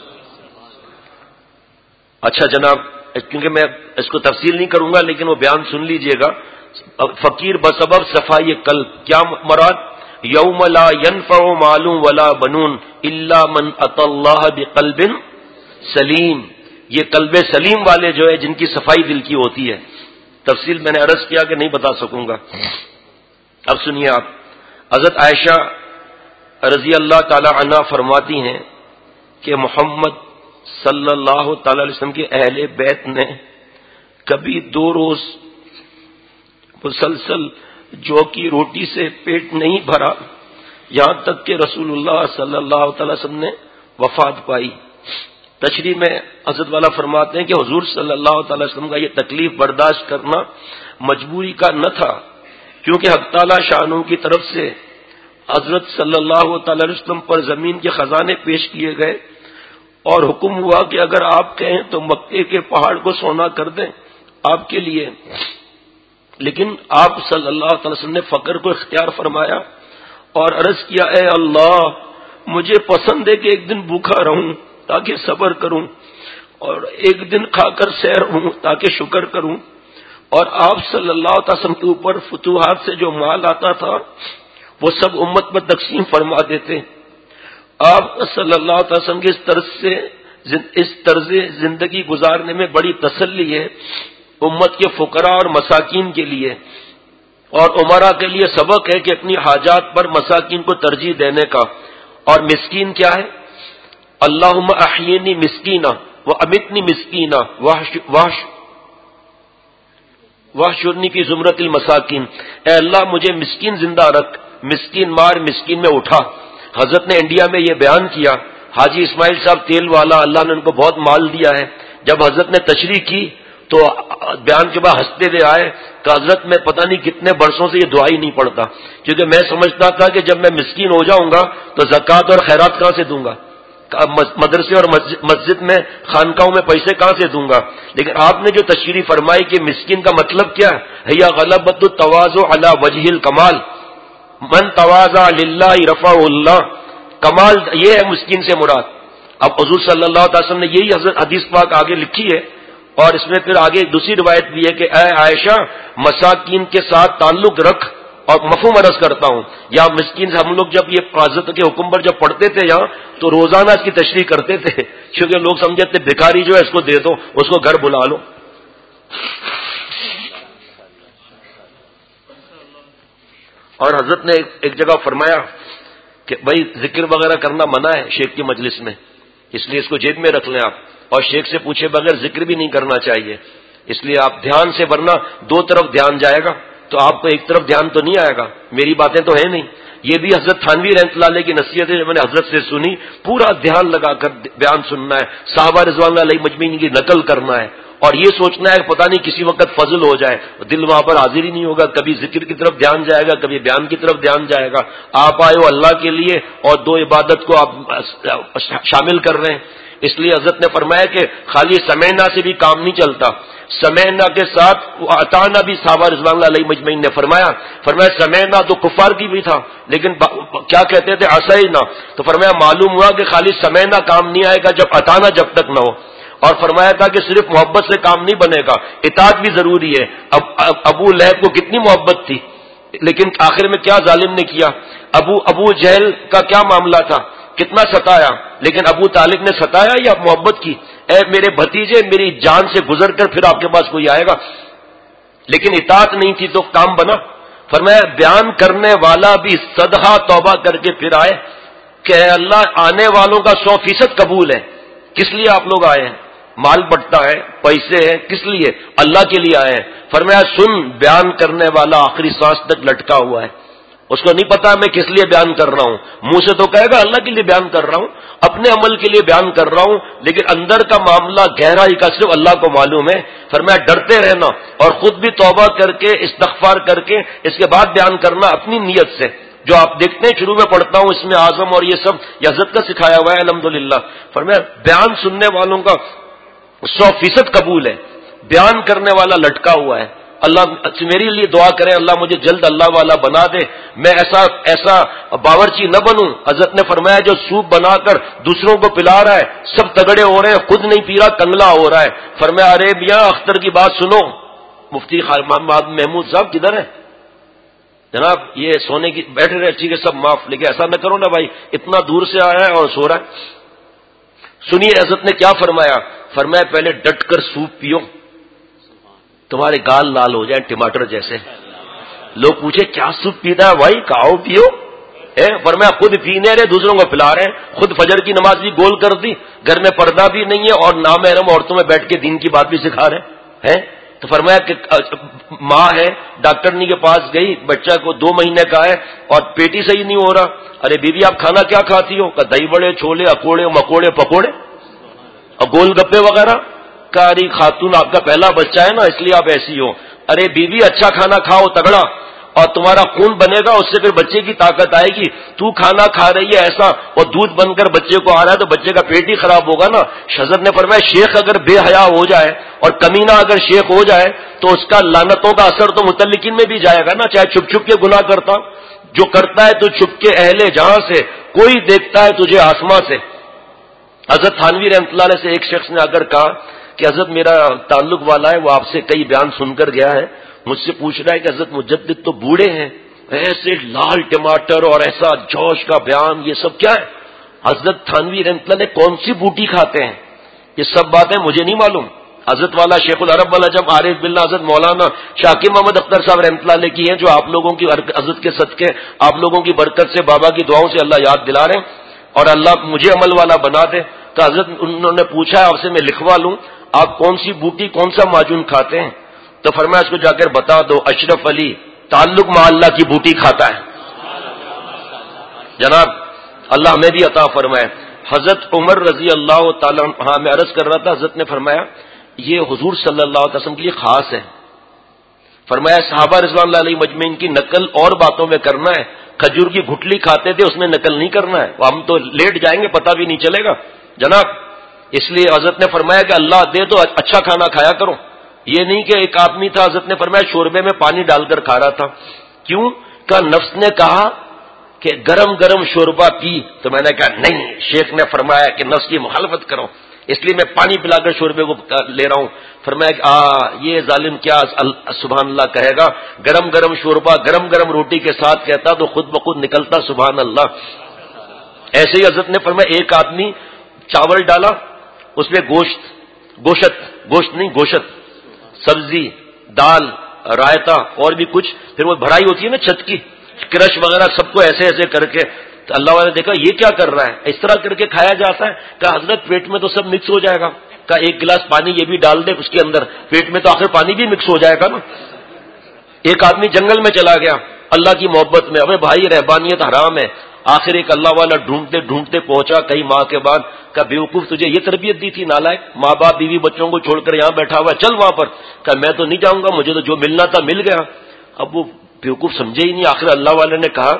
اچھا جناب، کیونکہ میں اس کو تفصیل نہیں کروں گا لیکن وہ بیان سن لیجئے گا. فقیر بسبب صفائی قلب، کیا مراد؟ یوم لا ينفع مال ولا بنون الا من اتى الله بقلب سلیم. یہ قلب سلیم والے جو ہے جن کی صفائی دل کی ہوتی ہے. تفصیل میں نے عرض کیا کہ نہیں بتا سکوں گا. اب سنیے آپ. حضرت عائشہ رضی اللہ تعالی عنہا فرماتی ہیں کہ محمد صلی اللہ تعالی علیہ وسلم کے اہل بیت نے کبھی 2 روز مسلسل جو کی روٹی سے پیٹ نہیں بھرا، یہاں تک کہ رسول اللہ صلی اللہ تعالی وسلم نے وفات پائی. تشریح میں حضرت والا فرماتے ہیں کہ حضور صلی اللہ تعالی وسلم کا یہ تکلیف برداشت کرنا مجبوری کا نہ تھا، کیونکہ حق تعالی شانہ کی طرف سے حضرت صلی اللہ تعالی وسلم پر زمین کے خزانے پیش کیے گئے اور حکم ہوا کہ اگر آپ کہیں تو مکے کے پہاڑ کو سونا کر دیں آپ کے لیے. لیکن آپ صلی اللہ علیہ وسلم نے فقر کو اختیار فرمایا اور عرض کیا اے اللہ مجھے پسند ہے کہ ایک دن بھوکا رہوں تاکہ صبر کروں اور ایک دن کھا کر سیر ہوں تاکہ شکر کروں. اور آپ صلی اللہ علیہ وسلم کے اوپر فتوحات سے جو مال آتا تھا وہ سب امت میں تقسیم فرما دیتے. آپ صلی اللہ علیہ وسلم کے اس طرز زندگی گزارنے میں بڑی تسلی ہے امت کے فقراء اور مساکین کے لیے، اور عمرا کے لیے سبق ہے کہ اپنی حاجات پر مساکین کو ترجیح دینے کا. اور مسکین کیا ہے؟ اللہم احیینی مسکینہ و امیتنی مسکینہ واحشرنی فی زمرۃ المساکین. اے اللہ مجھے مسکین زندہ رکھ، مسکین مار، مسکین میں اٹھا. حضرت نے انڈیا میں یہ بیان کیا. حاجی اسماعیل صاحب تیل والا، اللہ نے ان کو بہت مال دیا ہے. جب حضرت نے تشریح کی تو بیان کے بعد ہنستے ہوئے آئے کہ حضرت میں پتہ نہیں کتنے برسوں سے یہ دعا ہی نہیں پڑھتا، کیونکہ میں سمجھتا تھا کہ جب میں مسکین ہو جاؤں گا تو زکوٰۃ اور خیرات کہاں سے دوں گا، مدرسے اور مسجد میں خانقاہوں میں پیسے کہاں سے دوں گا. لیکن آپ نے جو تشریح فرمائی کہ مسکین کا مطلب کیا ہے، یا غلبۃ التواضع علی وجہ الکمال، من تواضع للہ رفعہ اللہ. کمال یہ ہے مسکین سے مراد. اب حضور صلی اللہ علیہ وسلم نے یہی حدیث پاک آگے لکھی ہے، اور اس میں پھر آگے دوسری روایت بھی ہے کہ اے عائشہ مساکین کے ساتھ تعلق رکھ. اور مفہوم عرض کرتا ہوں، یا مسکین سے ہم لوگ جب یہ حضرت کے حکم پر جب پڑھتے تھے یہاں تو روزانہ اس کی تشریح کرتے تھے، کیونکہ لوگ سمجھتے تھے بھکاری جو ہے اس کو دے دو، اس کو گھر بلا لو. اور حضرت نے ایک جگہ فرمایا کہ بھائی ذکر وغیرہ کرنا منع ہے شیخ کی مجلس میں، اس لیے اس کو جیب میں رکھ لیں آپ، اور شیخ سے پوچھے بغیر ذکر بھی نہیں کرنا چاہیے. اس لیے آپ دھیان سے، ورنہ دو طرف دھیان جائے گا تو آپ کو ایک طرف دھیان تو نہیں آئے گا. میری باتیں تو ہیں نہیں، یہ بھی حضرت تھانوی رحمۃ اللہ علیہ کی نصیحت ہے جو میں نے حضرت سے سنی. پورا دھیان لگا کر بیان سننا ہے، صحابہ رضوان اللہ علیہ مجمعین کی نقل کرنا ہے، اور یہ سوچنا ہے کہ پتہ نہیں کسی وقت فضل ہو جائے، دل وہاں پر حاضر ہی نہیں ہوگا، کبھی ذکر کی طرف دھیان جائے گا، کبھی بیان کی طرف دھیان جائے گا. آپ آئے ہو اللہ کے لیے اور دو عبادت کو آپ شامل کر رہے ہیں. اس لیے حضرت نے فرمایا کہ خالی سمعنا سے بھی کام نہیں چلتا، سمعنا کے ساتھ اطعنا بھی صحابہ رضوان اللہ علیہ مجمعین نے فرمایا سمعنا تو کفار کی بھی تھا، لیکن کیا کہتے تھے عصینا. تو فرمایا معلوم ہوا کہ خالی سمعنا کام نہیں آئے گا جب اطعنا جب تک نہ ہو. اور فرمایا تھا کہ صرف محبت سے کام نہیں بنے گا، اطاعت بھی ضروری ہے. ابو لہب کو کتنی محبت تھی، لیکن آخر میں کیا ظالم نے کیا. ابو جہل کا کیا معاملہ تھا، کتنا ستایا، لیکن ابو طالب نے ستایا یا محبت کی. اے میرے بھتیجے میری جان سے گزر کر پھر آپ کے پاس کوئی آئے گا، لیکن اطاعت نہیں تھی تو کام بنا. فرمایا بیان کرنے والا بھی صدقہ توبہ کر کے پھر آئے کہ اے اللہ آنے والوں کا 100% قبول ہے. کس لیے آپ لوگ آئے ہیں؟ مال بٹتا ہے، پیسے ہیں، کس لیے؟ اللہ کے لیے آئے ہیں. فرمایا سن، بیان کرنے والا آخری سانس تک لٹکا ہوا ہے، اس کو نہیں پتا میں کس لیے بیان کر رہا ہوں. منہ سے تو کہے گا اللہ کے لیے بیان کر رہا ہوں، اپنے عمل کے لیے بیان کر رہا ہوں، لیکن اندر کا معاملہ گہرائی کا صرف اللہ کو معلوم ہے. فرمایا ڈرتے رہنا اور خود بھی توبہ کر کے استغفار کر کے اس کے بعد بیان کرنا اپنی نیت سے. جو آپ دیکھتے ہیں شروع میں پڑھتا ہوں اس میں اعظم اور یہ سب حضرت کا سکھایا ہوا ہے الحمدللہ. فرمایا بیان سننے والوں کا 100% قبول ہے، بیان کرنے والا لٹکا ہوا ہے. اللہ میرے لیے دعا کریں اللہ مجھے جلد اللہ والا بنا دے، میں ایسا باورچی نہ بنوں. حضرت نے فرمایا جو سوپ بنا کر دوسروں کو پلا رہا ہے سب تگڑے ہو رہے ہیں، خود نہیں پی رہا کنگلا ہو رہا ہے. فرمایا ارے میاں اختر کی بات سنو. مفتی محمد محمود صاحب کدھر ہیں جناب؟ یہ سونے کی بیٹھے رہے ٹھیک ہے سب معاف، لیکن ایسا نہ کرو نا بھائی، اتنا دور سے آیا ہے اور سو رہا ہے. سنیے حضرت نے کیا فرمایا. فرمایا پہلے ڈٹ کر سوپ پیو، تمہارے گال لال ہو جائیں ٹماٹر جیسے. لوگ پوچھے کیا سوپ پیتا ہے بھائی؟ کھاؤ پیو. فرمایا خود پینے رہے دوسروں کو پلا رہے ہیں، خود فجر کی نماز بھی گول کر دی، گھر میں پردہ بھی نہیں ہے اور نامحرم عورتوں میں بیٹھ کے دین کی بات بھی سکھا رہے ہیں. تو فرمایا کہ ماں ہے ڈاکٹرنی کے پاس گئی، بچہ کو 2 مہینے کا ہے اور پیٹی صحیح نہیں ہو رہا. ارے بیوی آپ کھانا کیا کھاتی ہو؟ کہ دہی بڑے چھولے اکوڑے مکوڑے پکوڑے اور گول گپے وغیرہ. کہا ارے خاتون آپ کا پہلا بچہ ہے نا اس لیے آپ ایسی ہو. ارے بیوی اچھا کھانا کھاؤ تگڑا، اور تمہارا خون بنے گا، اس سے پھر بچے کی طاقت آئے گی. تو کھانا کھا رہی ہے ایسا اور دودھ بن کر بچے کو آ رہا ہے تو بچے کا پیٹ ہی خراب ہوگا نا. حضرت نے فرمایا شیخ اگر بے حیا ہو جائے اور کمینہ اگر شیخ ہو جائے تو اس کا لعنتوں کا اثر تو متعلقین میں بھی جائے گا نا، چاہے چھپ چھپ کے گناہ کرتا. جو کرتا ہے تو چھپ کے اہل جہاں سے، کوئی دیکھتا ہے تجھے آسماں سے. حضرت تھانوی رحمۃ اللہ علیہ سے ایک شخص نے اگر کہا کہ حضرت میرا تعلق والا ہے، وہ آپ سے کئی بیان سن کر گیا ہے، مجھ سے پوچھ رہا ہے کہ حضرت مجدد تو بوڑھے ہیں، ایسے لال ٹماٹر اور ایسا جوش کا بیان، یہ سب کیا ہے؟ حضرت تھانوی رحمۃ اللہ نے کون سی بوٹی کھاتے ہیں؟ یہ سب باتیں مجھے نہیں معلوم. حضرت والا شیخ العرب والا جب عارف باللہ حضرت مولانا شاکر محمد اختر صاحب رحمۃ اللہ علیہ کی ہیں، جو آپ لوگوں کی حضرت کے صدقے، آپ لوگوں کی برکت سے، بابا کی دعاؤں سے اللہ یاد دلا رہے ہیں اور اللہ مجھے عمل والا بنا دے. تو حضرت انہوں نے پوچھا آپ سے میں لکھوا لوں آپ کون سی بوٹی کون سا معجون کھاتے ہیں؟ تو فرمایا اس کو جا کر بتا دو اشرف علی تعلق مع اللہ کی بوٹی کھاتا ہے. جناب اللہ ہمیں بھی عطا فرمائے. حضرت عمر رضی اللہ تعالیٰ، ہاں میں عرض کر رہا تھا، حضرت نے فرمایا یہ حضور صلی اللہ علیہ وسلم کے لیے خاص ہے. فرمایا صحابہ رضوان اللہ علیہ مجمعین کی نقل اور باتوں میں کرنا ہے. کھجور کی گھٹلی کھاتے تھے، اس میں نقل نہیں کرنا ہے، ہم تو لیٹ جائیں گے پتہ بھی نہیں چلے گا جناب. اس لیے حضرت نے فرمایا کہ اللہ دے تو اچھا کھانا کھایا کرو. یہ نہیں کہ ایک آدمی تھا، حضرت نے فرمایا شوربے میں پانی ڈال کر کھا رہا تھا. کیوں؟ کہ نفس نے کہا کہ گرم گرم شوربہ پی، تو میں نے کہا نہیں، شیخ نے فرمایا کہ نفس کی مخالفت کرو، اس لیے میں پانی پلا کر شوربے کو لے رہا ہوں. فرمایا کہ یہ ظالم کیا سبحان اللہ کہے گا، گرم گرم شوربہ گرم گرم روٹی کے ساتھ کہتا تو خود بخود نکلتا سبحان اللہ. ایسے ہی حضرت نے فرمایا ایک آدمی چاول ڈالا، اس میں گوشت سبزی دال رائتا اور بھی کچھ، پھر وہ بھرائی ہوتی ہے نا چھت کی، کرش وغیرہ سب کو ایسے ایسے کر کے. تو اللہ والے نے دیکھا یہ کیا کر رہا ہے، اس طرح کر کے کھایا جاتا ہے؟ کہا حضرت پیٹ میں تو سب مکس ہو جائے گا. کہا ایک گلاس پانی یہ بھی ڈال دے اس کے اندر، پیٹ میں تو آخر پانی بھی مکس ہو جائے گا نا. ایک آدمی جنگل میں چلا گیا اللہ کی محبت میں، ابے بھائی رہبانیت حرام ہے. آخر ایک اللہ والا ڈھونڈتے ڈھونڈتے پہنچا کئی ماہ کے بعد. کہا بیوقوف تجھے یہ تربیت دی تھی نالائق، ماں باپ بیوی بچوں کو چھوڑ کر یہاں بیٹھا ہوا، چل وہاں پر. کہا میں تو نہیں جاؤں گا، مجھے تو جو ملنا تھا مل گیا. اب وہ بیوقوف سمجھے ہی نہیں. آخر اللہ والے نے کہا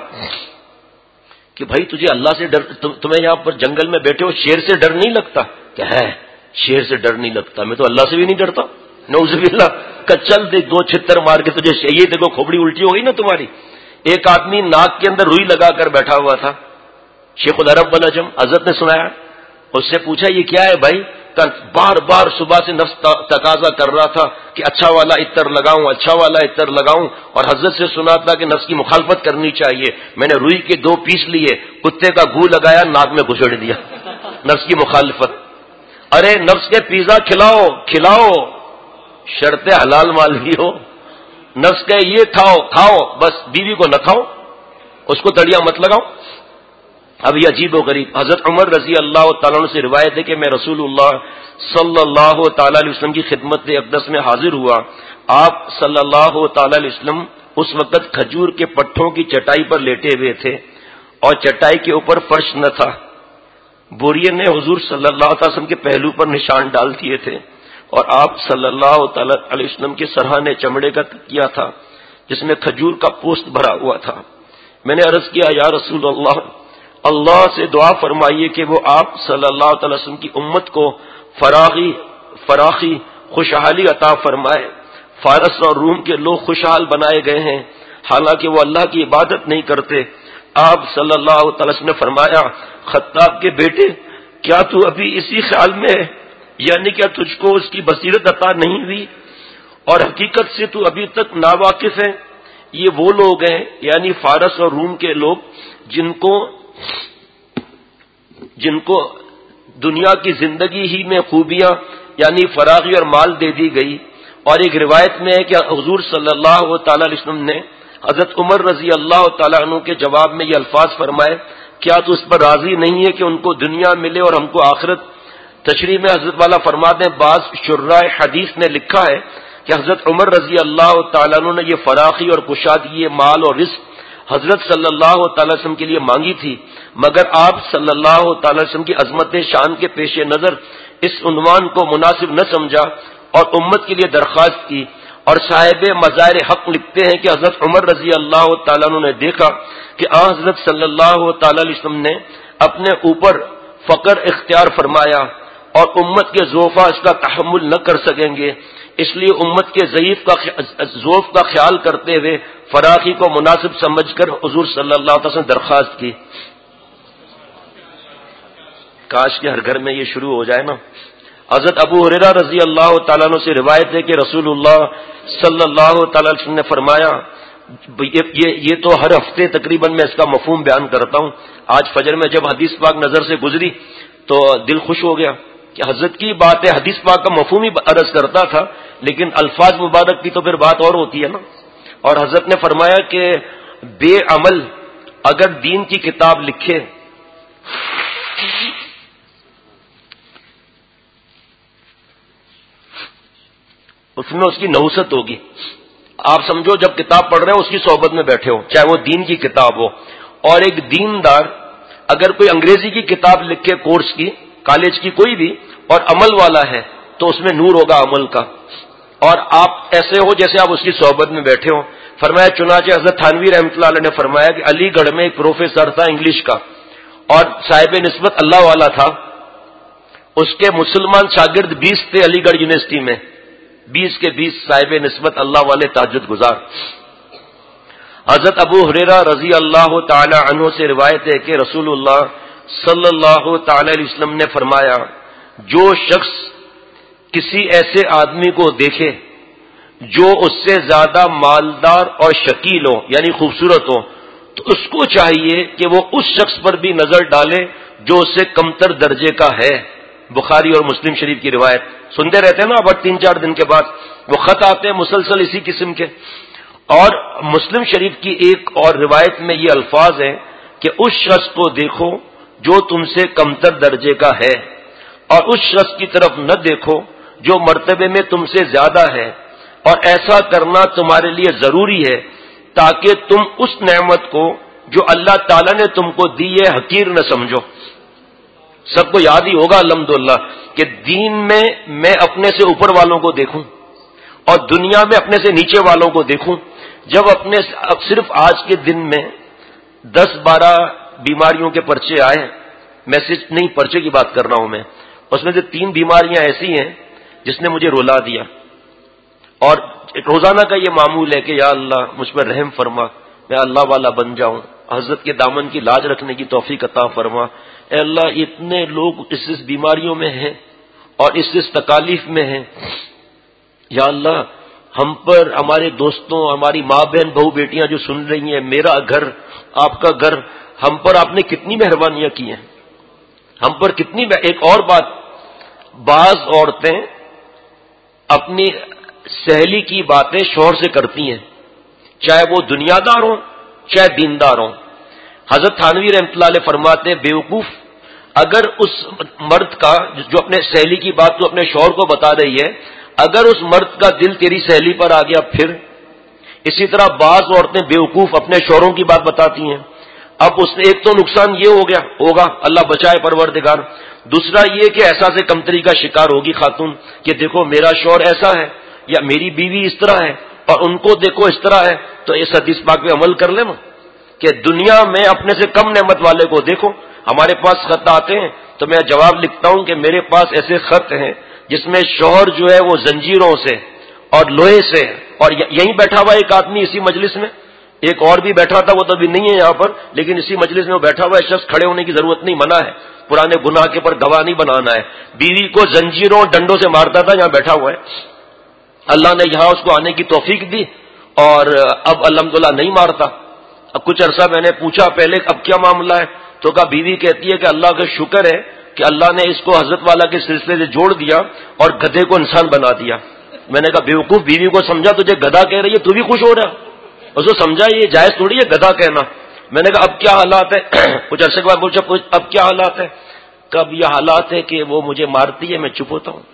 کہ بھائی تجھے اللہ سے ڈر، تمہیں یہاں پر جنگل میں بیٹھے ہو شیر سے ڈر نہیں لگتا؟ کہ ہے شیر سے ڈر نہیں لگتا، میں تو اللہ سے بھی نہیں ڈرتا نعوذ باللہ. کہ چل دیکھ دو چھتر مار کے تجھے یہ دیکھو کھوپڑی الٹی ہو گئی نا تمہاری. ایک آدمی ناک کے اندر روئی لگا کر بیٹھا ہوا تھا، شیخ العرب والعجم. حضرت نے سنایا، اس سے پوچھا یہ کیا ہے بھائی؟ بار بار صبح سے نفس تقاضا کر رہا تھا کہ اچھا والا عطر لگاؤں اچھا والا عطر لگاؤں، اور حضرت سے سنا تھا کہ نفس کی مخالفت کرنی چاہیے. میں نے روئی کے 2 پیس لیے، کتے کا گو لگایا، ناک میں گھسڑ دیا. نفس کی مخالفت. ارے نفس کے پیزا کھلاؤ شرط حلال مال بھی ہو. نفس کے یہ کھاؤ بس بیوی کو نہ کھاؤ، اس کو تڑیا مت لگاؤ. اب یہ عجیب و غریب. حضرت عمر رضی اللہ تعالیٰ عنہ سے روایت ہے کہ میں رسول اللہ صلی اللہ تعالی علیہ وسلم کی خدمت اقدس میں حاضر ہوا. آپ صلی اللہ تعالی علیہ وسلم اس وقت کھجور کے پٹھوں کی چٹائی پر لیٹے ہوئے تھے اور چٹائی کے اوپر فرش نہ تھا. بوریے نے حضور صلی اللہ تعالی وسلم کے پہلو پر نشان ڈال دیے تھے اور آپ صلی اللہ تعالی علیہ وسلم کے سرہانے چمڑے کا تکیہ تھا جس میں کھجور کا پوست بھرا ہوا تھا. میں نے عرض کیا یا رسول اللہ سے دعا فرمائیے کہ وہ آپ صلی اللہ تعالی وسلم کی امت کو فراخی خوشحالی عطا فرمائے. فارس اور روم کے لوگ خوشحال بنائے گئے ہیں حالانکہ وہ اللہ کی عبادت نہیں کرتے. آپ صلی اللہ تعالی وسلم نے فرمایا خطاب کے بیٹے کیا تو ابھی اسی خیال میں ہے، یعنی کیا تجھ کو اس کی بصیرت عطا نہیں ہوئی اور حقیقت سے تو ابھی تک ناواقف ہے؟ یہ وہ لوگ ہیں یعنی فارس اور روم کے لوگ جن کو دنیا کی زندگی ہی میں خوبیاں یعنی فراغی اور مال دے دی گئی. اور ایک روایت میں ہے کہ حضور صلی اللہ تعالی علیہ وسلم نے حضرت عمر رضی اللہ تعالیٰ عنہ کے جواب میں یہ الفاظ فرمائے کیا تو اس پر راضی نہیں ہے کہ ان کو دنیا ملے اور ہم کو آخرت؟ تشریح میں حضرت والا فرماتے ہیں بعض شراح حدیث نے لکھا ہے کہ حضرت عمر رضی اللہ تعالیٰ عنہ نے یہ فراخی اور کشادگی مال اور رزق حضرت صلی اللہ تعالی وسلم کے لیے مانگی تھی، مگر آپ صلی اللہ تعالی وسلم کی عظمت شان کے پیش نظر اس عنوان کو مناسب نہ سمجھا اور امت کے لیے درخواست کی اور صاحب مظاہر حق لکھتے ہیں کہ حضرت عمر رضی اللہ تعالیٰ عنہ نے دیکھا کہ حضرت صلی اللہ تعالی علیہ وسلم نے اپنے اوپر فقر اختیار فرمایا اور امت کے ضعفاء اس کا تحمل نہ کر سکیں گے، اس لیے امت کے ضعف کا خیال کرتے ہوئے فراخی کو مناسب سمجھ کر حضور صلی اللہ علیہ وسلم درخواست کی۔ کاش کہ ہر گھر میں یہ شروع ہو جائے نا۔ حضرت ابو ہریرہ رضی اللہ تعالیٰ عنہ سے روایت ہے کہ رسول اللہ صلی اللہ تعالی علیہ وسلم نے فرمایا، یہ تو ہر ہفتے تقریباً میں اس کا مفہوم بیان کرتا ہوں، آج فجر میں جب حدیث پاک نظر سے گزری تو دل خوش ہو گیا کہ حضرت کی بات ہے، حدیث پاک کا مفہوم ہی عرض کرتا تھا، لیکن الفاظ مبارک کی تو پھر بات اور ہوتی ہے نا۔ اور حضرت نے فرمایا کہ بے عمل اگر دین کی کتاب لکھے اس میں اس کی نحوست ہوگی۔ آپ سمجھو جب کتاب پڑھ رہے ہو اس کی صحبت میں بیٹھے ہو، چاہے وہ دین کی کتاب ہو، اور ایک دیندار اگر کوئی انگریزی کی کتاب لکھے کورس کی، کالج کی کوئی بھی، اور عمل والا ہے تو اس میں نور ہوگا عمل کا، اور آپ ایسے ہو جیسے آپ اس کی صحبت میں بیٹھے ہو۔ فرمایا چنانچہ حضرت تھانوی رحمۃ اللہ علیہ نے فرمایا کہ علی گڑھ میں ایک پروفیسر تھا انگلش کا اور صاحب نسبت اللہ والا تھا، اس کے مسلمان شاگرد 20 تھے علی گڑھ یونیورسٹی میں، 20 کے 20 صاحب نسبت اللہ والے تہجد گزار۔ حضرت ابو ہریرہ رضی اللہ تعالی عنہ سے روایت ہے کہ رسول اللہ صلی اللہ تعالی علیہ وسلم نے فرمایا، جو شخص کسی ایسے آدمی کو دیکھے جو اس سے زیادہ مالدار اور شکیل ہو یعنی خوبصورت ہو، تو اس کو چاہیے کہ وہ اس شخص پر بھی نظر ڈالے جو اس سے کمتر درجے کا ہے۔ بخاری اور مسلم شریف کی روایت سنتے رہتے ہیں نا، اب 3-4 دن کے بعد وہ خط آتے ہیں مسلسل اسی قسم کے۔ اور مسلم شریف کی ایک اور روایت میں یہ الفاظ ہیں کہ اس شخص کو دیکھو جو تم سے کمتر درجے کا ہے، اور اس شخص کی طرف نہ دیکھو جو مرتبے میں تم سے زیادہ ہے، اور ایسا کرنا تمہارے لیے ضروری ہے تاکہ تم اس نعمت کو جو اللہ تعالیٰ نے تم کو دی ہے حقیر نہ سمجھو۔ سب کو یاد ہی ہوگا الحمدللہ کہ دین میں میں اپنے سے اوپر والوں کو دیکھوں اور دنیا میں اپنے سے نیچے والوں کو دیکھوں۔ جب صرف آج کے دن میں 10-12 بیماریوں کے پرچے آئے، میسج نہیں پرچے کی بات کر رہا ہوں میں، اس میں سے 3 بیماریاں ایسی ہیں جس نے مجھے رلا دیا، اور روزانہ کا یہ معمول ہے کہ یا اللہ مجھ پر رحم فرما، میں اللہ والا بن جاؤں، حضرت کے دامن کی لاج رکھنے کی توفیق عطا فرما۔ اے اللہ اتنے لوگ اس بیماریوں میں ہیں اور اس تکالیف میں ہیں، یا اللہ ہم پر، ہمارے دوستوں، ہماری ماں بہن بہو بیٹیاں جو سن رہی ہیں، میرا گھر، آپ کا گھر، ہم پر آپ نے کتنی مہربانیاں کی ہیں، ہم پر کتنی۔ ایک اور بات، بعض عورتیں اپنی سہیلی کی باتیں شوہر سے کرتی ہیں، چاہے وہ دنیا دار ہوں چاہے دیندار ہوں۔ حضرت تھانوی رحمۃ اللہ علیہ فرماتے ہیں بیوقوف، اگر اس مرد کا جو اپنے سہیلی کی بات تو اپنے شوہر کو بتا رہی ہے، اگر اس مرد کا دل تیری سہیلی پر آ گیا پھر۔ اسی طرح بعض عورتیں بیوقوف اپنے شوہروں کی بات بتاتی ہیں، اب اس نے ایک تو نقصان یہ ہوگا اللہ بچائے پروردگار، دوسرا یہ کہ احساس کمتری کا شکار ہوگی خاتون کہ دیکھو میرا شوہر ایسا ہے یا میری بیوی اس طرح ہے اور ان کو دیکھو اس طرح ہے۔ تو اس حدیث پاک پہ عمل کر لیں نا کہ دنیا میں اپنے سے کم نعمت والے کو دیکھو۔ ہمارے پاس خط آتے ہیں تو میں جواب لکھتا ہوں کہ میرے پاس ایسے خط ہیں جس میں شوہر جو ہے وہ زنجیروں سے اور لوہے سے، اور یہیں بیٹھا ہوا ایک آدمی اسی مجلس میں، ایک اور بھی بیٹھا تھا وہ تو ابھی نہیں ہے یہاں پر، لیکن اسی مجلس میں وہ بیٹھا ہوا ہے، شخص کھڑے ہونے کی ضرورت نہیں، منع ہے، پرانے گناہ کے پر گواہ نہیں بنانا ہے، بیوی کو زنجیروں ڈنڈوں سے مارتا تھا، یہاں بیٹھا ہوا ہے، اللہ نے یہاں اس کو آنے کی توفیق دی اور اب الحمدللہ نہیں مارتا۔ اب کچھ عرصہ میں نے پوچھا پہلے اب کیا معاملہ ہے، تو کہا بیوی کہتی ہے کہ اللہ کا شکر ہے کہ اللہ نے اس کو حضرت والا کے سلسلے سے جوڑ دیا اور گدھے کو انسان بنا دیا۔ میں نے کہا بیوقوف، بیوی کو سمجھا تجھے گدھا کہہ رہی ہے تو بھی خوش ہو رہا، اس کو سمجھا یہ جائز تھوڑی ہے گدھا کہنا۔ میں نے کہا اب کیا حالات ہے، کچھ عرصے کے بعد پوچھا اب کیا حالات ہے، کب یہ حالات ہے کہ وہ مجھے مارتی ہے میں چپ ہوتا ہوں۔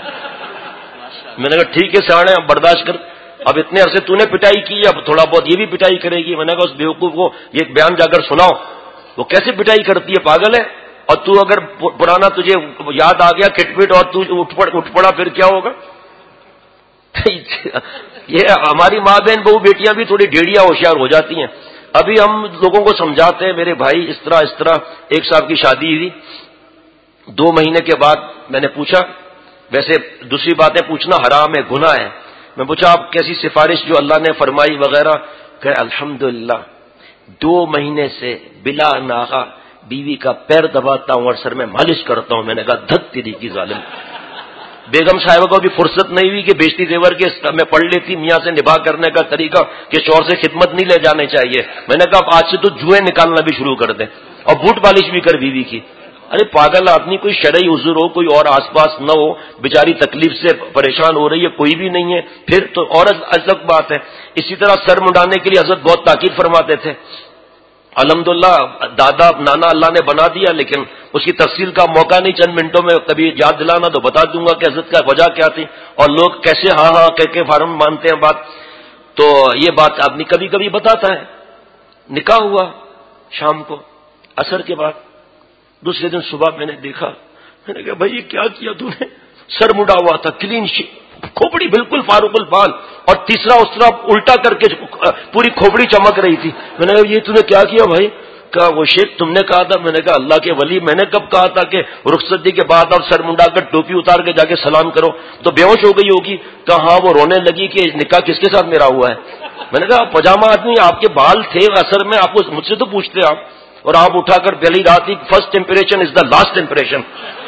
میں نے کہا ٹھیک ہے سیاڑے اب برداشت کر، اب اتنے عرصے تو نے پٹائی کی اب تھوڑا بہت یہ بھی پٹائی کرے گی۔ میں نے کہا اس بیوقوف کو یہ بیان جا کر سناؤ، وہ کیسے پٹائی کرتی ہے، پاگل ہے، اور تو اگر پرانا تجھے یاد آ گیا کٹ پٹ اور تو اٹھ پڑا پھر کیا ہوگا۔ یہ ہماری ماں بہن بہو بیٹیاں بھی تھوڑی ڈیڑیاں ہوشیار ہو جاتی ہیں. ابھی ہم لوگوں کو سمجھاتے ہیں میرے بھائی اس طرح ایک صاحب کی شادی ہوئی 2 مہینے کے بعد میں نے پوچھا، ویسے دوسری باتیں پوچھنا حرام ہے، گناہ ہے، میں پوچھا آپ کیسی سفارش جو اللہ نے فرمائی وغیرہ، کہ الحمدللہ 2 مہینے سے بلا ناغہ بیوی کا پیر دباتا ہوں اور سر میں مالش کرتا ہوں. میں نے کہا دھت تیری کی ظالم. بیگم صاحبہ کو بھی فرصت نہیں ہوئی کہ بیشتی زیور کے میں پڑھ لیتی میاں سے نباہ کرنے کا طریقہ کہ شوہر سے خدمت نہیں لے جانے چاہیے. میں نے کہا آج سے تو جوئیں نکالنا بھی شروع کر دیں اور بوٹ پالش بھی کر بیوی کی. ارے پاگل آدمی، کوئی شرعی عذر ہو، کوئی اور آس پاس نہ ہو، بیچاری تکلیف سے پریشان ہو رہی ہے، کوئی بھی نہیں ہے پھر تو اور الگ بات ہے. اسی طرح سر منڈانے کے لیے حضرت بہت تاکید فرماتے تھے. الحمدللہ دادا نانا اللہ نے بنا دیا، لیکن اس کی تفصیل کا موقع نہیں، چند منٹوں میں کبھی یاد دلانا تو بتا دوں گا کہ حضرت کا وجہ کیا تھی اور لوگ کیسے ہاں کہہ کے فارم مانتے ہیں بات. تو یہ بات آدمی کبھی کبھی بتاتا ہے. نکاح ہوا شام کو عصر کے بعد، دوسرے دن صبح میں نے دیکھا، میں نے کہا بھائی یہ کیا کیا تو نے؟ سر مڈا ہوا تھا، کلین کھوپڑی بالکل فاروق البال، اور تیسرا اس طرح الٹا کر کے پوری کھوپڑی چمک رہی تھی. میں نے کہا یہ تو نے کیا کیا بھائی؟ کہا وہ شیخ تم نے کہا تھا. میں نے کہا اللہ کے ولی میں نے کب کہا تھا کہ رخصتی کے بعد آپ سر منڈا کر ٹوپی اتار کے جا کے سلام کرو؟ تو بے ہوش ہو گئی ہوگی. کہا ہاں وہ رونے لگی کہ نکاح کس کے ساتھ میرا ہوا ہے. میں نے کہا پاجامہ آدمی آپ کے بال تھے اثر میں، آپ کو مجھ سے تو پوچھتے آپ، اور آپ اٹھا کر پہلی رات ہی first impression is the last impression,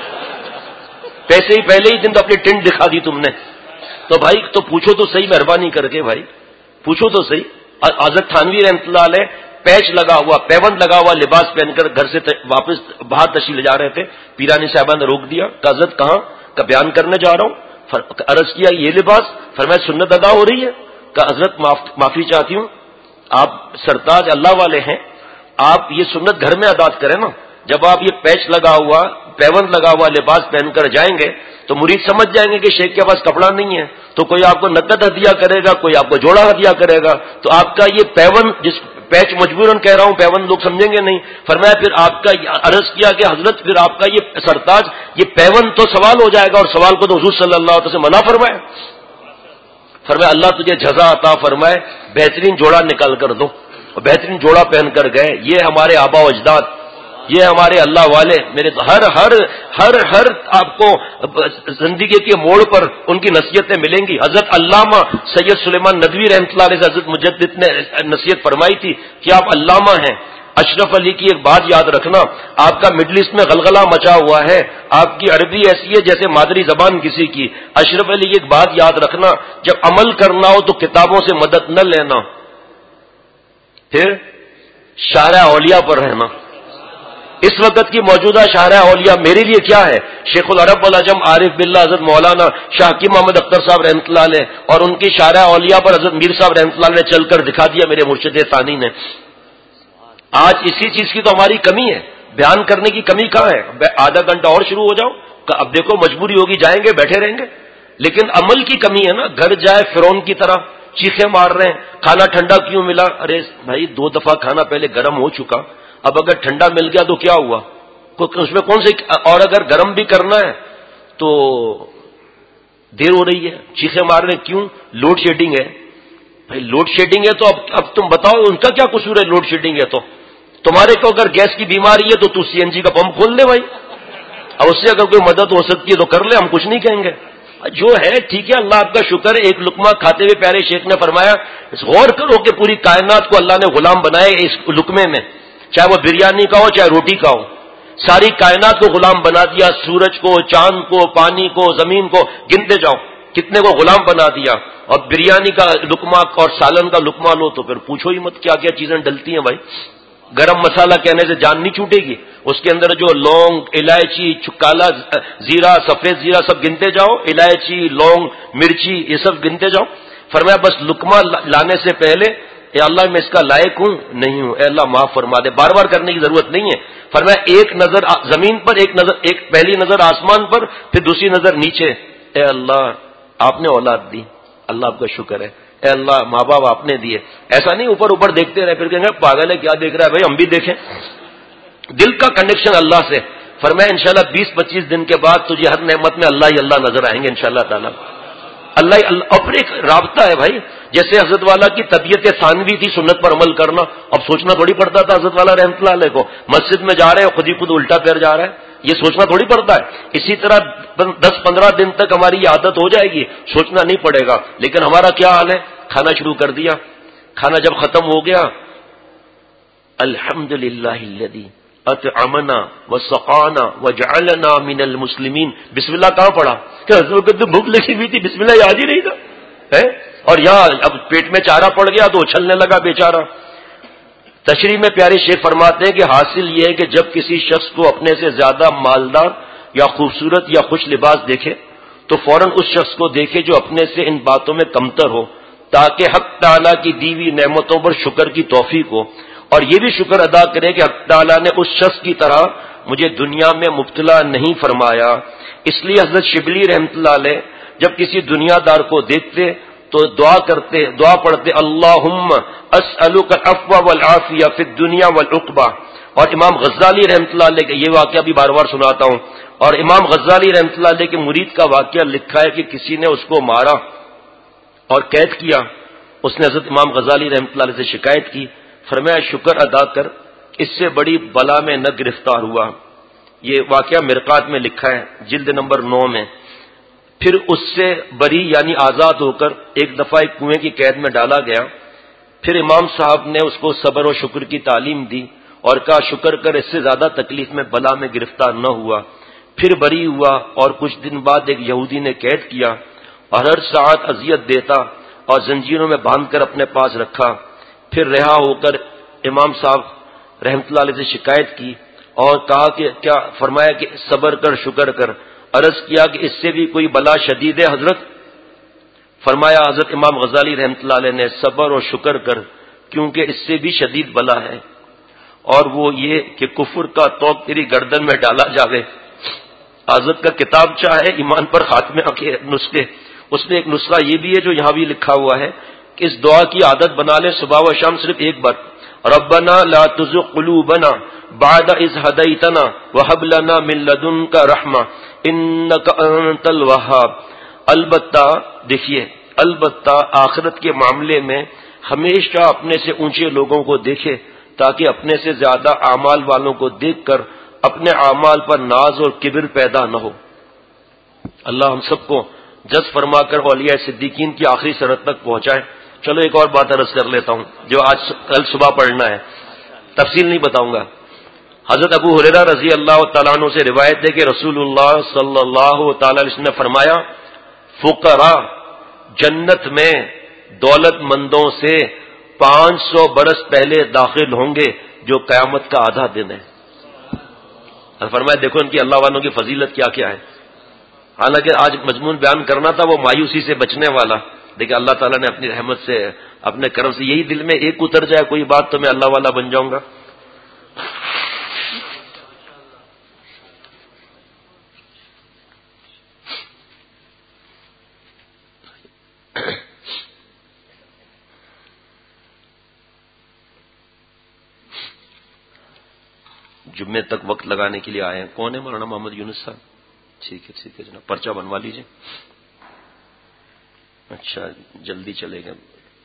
پہلے ہی دن تو اپنی ٹنٹ دکھا دی تم نے. تو بھائی تو پوچھو تو صحیح، مہربانی کر کے بھائی پوچھو تو صحیح. حضرت تھانوی رحمۃ اللہ علیہ پیچ لگا ہوا، پیوند لگا ہوا لباس پہن کر گھر سے واپس باہر تشریف لے جا رہے تھے. پیرانی صاحبہ نے روک دیا، کہ حضرت کہاں؟ کا بیان کرنے جا رہا ہوں. عرض کیا یہ لباس؟ فرمایا سنت ادا ہو رہی ہے. کہ حضرت معافی چاہتی ہوں، آپ سرتاج اللہ والے ہیں، آپ یہ سنت گھر میں ادا کریں نا. جب آپ یہ پیچ لگا ہوا پیوند لگا ہوا لباس پہن کر جائیں گے تو مرید سمجھ جائیں گے کہ شیخ کے پاس کپڑا نہیں ہے، تو کوئی آپ کو نقد ہدیہ کرے گا، کوئی آپ کو جوڑا ہدیہ کرے گا. تو آپ کا یہ پیوند، جس پیچ مجبوراً کہہ رہا ہوں، پیوند لوگ سمجھیں گے نہیں. فرمایا پھر آپ کا عرض کیا کہ حضرت پھر آپ کا یہ سرتاج، یہ پیوند تو سوال ہو جائے گا، اور سوال کو تو حضور صلی اللہ علیہ وسلم منع فرمائے. فرمایا اللہ تجھے جزا عطا فرمائے، بہترین جوڑا نکال کر دو. اور بہترین جوڑا پہن کر گئے. یہ ہمارے آبا و اجداد، یہ ہمارے اللہ والے. میرے ہر آپ کو زندگی کے موڑ پر ان کی نصیحتیں ملیں گی. حضرت علامہ سید سلیمان ندوی رحمۃ اللہ علیہ سے حضرت مجدد نے نصیحت فرمائی تھی کہ آپ علامہ ہیں. اشرف علی کی ایک بات یاد رکھنا، آپ کا مڈل ایسٹ میں غلغلہ مچا ہوا ہے، آپ کی عربی ایسی ہے جیسے مادری زبان کسی کی. اشرف علی کی ایک بات یاد رکھنا، جب عمل کرنا ہو تو کتابوں سے مدد نہ لینا، پھر شارع اولیاء پر رہنا. اس وقت کی موجودہ شارع اولیاء میرے لیے کیا ہے؟ شیخ العرب والعجم عارف باللہ حضرت مولانا شاہ حکیم محمد اختر صاحب رحمۃ اللہ علیہ، اور ان کی شارع اولیاء پر حضرت میر صاحب رحمۃ اللہ علیہ نے چل کر دکھا دیا میرے مرشد ثانی نے. آج اسی چیز کی تو ہماری کمی ہے، بیان کرنے کی کمی کہاں ہے؟ آدھا گھنٹہ اور شروع ہو جاؤ، اب دیکھو مجبوری ہوگی جائیں گے بیٹھے رہیں گے. لیکن عمل کی کمی ہے نا. گھر جائے فرعون کی طرح چیخیں مار رہے ہیں، کھانا ٹھنڈا کیوں ملا؟ ارے بھائی 2 دفعہ کھانا پہلے گرم ہو چکا، اب اگر ٹھنڈا مل گیا تو کیا ہوا؟ اس میں کون سے، اور اگر گرم بھی کرنا ہے تو دیر ہو رہی ہے، چیخیں مار رہے ہیں. کیوں؟ لوڈ شیڈنگ ہے. بھائی لوڈ شیڈنگ ہے تو اب تم بتاؤ ان کا کیا قصور ہے؟ لوڈ شیڈنگ ہے تو تمہارے کو اگر گیس کی بیماری ہے تو سی این جی کا پمپ کھول لے بھائی، اور اس سے اگر کوئی مدد ہو سکتی ہے تو کر لے، ہم کچھ نہیں کہیں گے. جو ہے ٹھیک ہے، اللہ آپ کا شکر ہے. ایک لقمہ کھاتے ہوئے پیارے شیخ نے فرمایا غور کرو کہ پوری کائنات کو اللہ نے غلام بنائے اس لقمے میں، چاہے وہ بریانی کا ہو چاہے روٹی کا ہو، ساری کائنات کو غلام بنا دیا. سورج کو، چاند کو، پانی کو، زمین کو گنتے جاؤ کتنے کو غلام بنا دیا. اور بریانی کا لقمہ اور سالن کا لقمہ لو تو پھر پوچھو ہی مت کیا کیا چیزیں ڈلتی ہیں بھائی. گرم مسالہ کہنے سے جان نہیں چھوٹے گی، اس کے اندر جو لونگ، الائچی، کالا زیرہ، سفید زیرہ سب گنتے جاؤ، الائچی، لونگ، مرچی، یہ سب گنتے جاؤ. فرمایا بس لقمہ لانے سے پہلے اے اللہ میں اس کا لائق ہوں نہیں ہوں، اے اللہ معاف فرما دے. بار بار کرنے کی ضرورت نہیں ہے. فرمایا ایک نظر زمین پر، ایک پہلی نظر آسمان پر، پھر دوسری نظر نیچے. اے اللہ آپ نے اولاد دی، اللہ آپ کا شکر ہے. اے اللہ ماں باپ آپ نے دیے. ایسا نہیں اوپر دیکھتے رہے پھر کہیں گے پاگل ہے کیا دیکھ رہا ہے بھائی، ہم بھی دیکھیں. دل کا کنیکشن اللہ سے. فرمایا انشاءاللہ 20-25 دن کے بعد تجھے ہر نعمت میں اللہ ہی اللہ نظر آئیں گے انشاءاللہ تعالی. اللہ اپنے ایک رابطہ ہے بھائی. جیسے حضرت والا کی طبیعت ثانوی تھی سنت پر عمل کرنا، اب سوچنا تھوڑی پڑتا تھا حضرت والا رحمۃ اللہ علیہ کو مسجد میں جا رہے ہیں خود ہی خود الٹا پیر جا رہا ہے، یہ سوچنا تھوڑی پڑتا ہے. اسی طرح 10-15 دن تک ہماری یہ عادت ہو جائے گی، سوچنا نہیں پڑے گا. لیکن ہمارا کیا حال ہے؟ کھانا شروع کر دیا، کھانا جب ختم ہو گیا الحمدللہ الذی اطعمنا وسقانا وجعلنا من المسلمین. بسم اللہ کہاں پڑا؟ کہ حضرت کو تو بھوک لگی ہوئی تھی، بسم اللہ یاد ہی نہیں تھا اور یہاں اب پیٹ میں چارہ پڑ گیا تو اچھلنے لگا بیچارہ. تشریح میں پیارے شیخ فرماتے ہیں کہ حاصل یہ ہے کہ جب کسی شخص کو اپنے سے زیادہ مالدار یا خوبصورت یا خوش لباس دیکھے تو فوراً اس شخص کو دیکھے جو اپنے سے ان باتوں میں کمتر ہو، تاکہ حق تعالیٰ کی دی ہوئی نعمتوں پر شکر کی توفیق ہو، اور یہ بھی شکر ادا کرے کہ حق تعالیٰ نے اس شخص کی طرح مجھے دنیا میں مبتلا نہیں فرمایا. اس لیے حضرت شبلی رحمۃ اللہ علیہ جب کسی دنیا دار کو دیکھتے تو دعا پڑھتے اللہم اسألک العفو والعافیہ فی الدنیا والعقبہ. اور امام غزالی رحمۃ اللہ علیہ کا یہ واقعہ بھی بار بار سناتا ہوں، اور امام غزالی رحمۃ اللہ علیہ کے مرید کا واقعہ لکھا ہے کہ کسی نے اس کو مارا اور قید کیا. اس نے حضرت امام غزالی رحمۃ اللہ علیہ سے شکایت کی، فرمایا شکر ادا کر، اس سے بڑی بلا میں نہ گرفتار ہوا. یہ واقعہ مرقات میں لکھا ہے جلد نمبر 9 میں. پھر اس سے بری یعنی آزاد ہو کر ایک دفعہ ایک کنویں کی قید میں ڈالا گیا. پھر امام صاحب نے اس کو صبر و شکر کی تعلیم دی اور کہا شکر کر، اس سے زیادہ تکلیف میں بلا میں گرفتار نہ ہوا. پھر بری ہوا اور کچھ دن بعد ایک یہودی نے قید کیا اور ہر ساعت اذیت دیتا اور زنجیروں میں باندھ کر اپنے پاس رکھا. پھر رہا ہو کر امام صاحب رحمۃ اللہ علیہ سے شکایت کی اور کہا کہ کیا؟ فرمایا کہ صبر کر شکر کر. عرض کیا کہ اس سے بھی کوئی بلا شدید ہے حضرت؟ فرمایا حضرت امام غزالی رحمۃ اللہ علیہ نے صبر اور شکر کر، کیونکہ اس سے بھی شدید بلا ہے، اور وہ یہ کہ کفر کا توق تیری گردن میں ڈالا جاوے. حضرت کا کتاب چاہے ایمان پر خاتمے کے نسخے، اس میں ایک نسخہ یہ بھی ہے جو یہاں بھی لکھا ہوا ہے کہ اس دعا کی عادت بنا لیں صبح و شام صرف ایک بار، ربنا لا تزغ قلوبنا بعد اذ هديتنا وهب لنا من لدنك رحمة انك انت الوهاب. البتہ آخرت کے معاملے میں ہمیشہ اپنے سے اونچے لوگوں کو دیکھے تاکہ اپنے سے زیادہ اعمال والوں کو دیکھ کر اپنے اعمال پر ناز اور کبر پیدا نہ ہو. اللہ ہم سب کو جذب فرما کر اولیاء صدیقین کی آخری سرحد تک پہنچائے. چلو ایک اور بات عرض کر لیتا ہوں جو آج کل صبح پڑھنا ہے، تفصیل نہیں بتاؤں گا. حضرت ابو ہریرہ رضی اللہ تعالیٰ عنہ سے روایت ہے کہ رسول اللہ صلی اللہ تعالی علیہ وسلم نے فرمایا فقراء جنت میں دولت مندوں سے 500 برس پہلے داخل ہوں گے جو قیامت کا آدھا دن ہے. فرمایا دیکھو ان کی اللہ والوں کی فضیلت کیا کیا ہے. حالانکہ آج مضمون بیان کرنا تھا وہ مایوسی سے بچنے والا، دیکھیں اللہ تعالیٰ نے اپنی رحمت سے اپنے کرم سے یہی دل میں ایک اتر جائے کوئی بات تو میں اللہ والا بن جاؤں گا. جمعے تک وقت لگانے کے لیے آئے ہیں. کون ہے؟ مولانا محمد یونس صاحب. ٹھیک ہے جناب، پرچہ بنوا لیجیے. اچھا جلدی چلے گئے.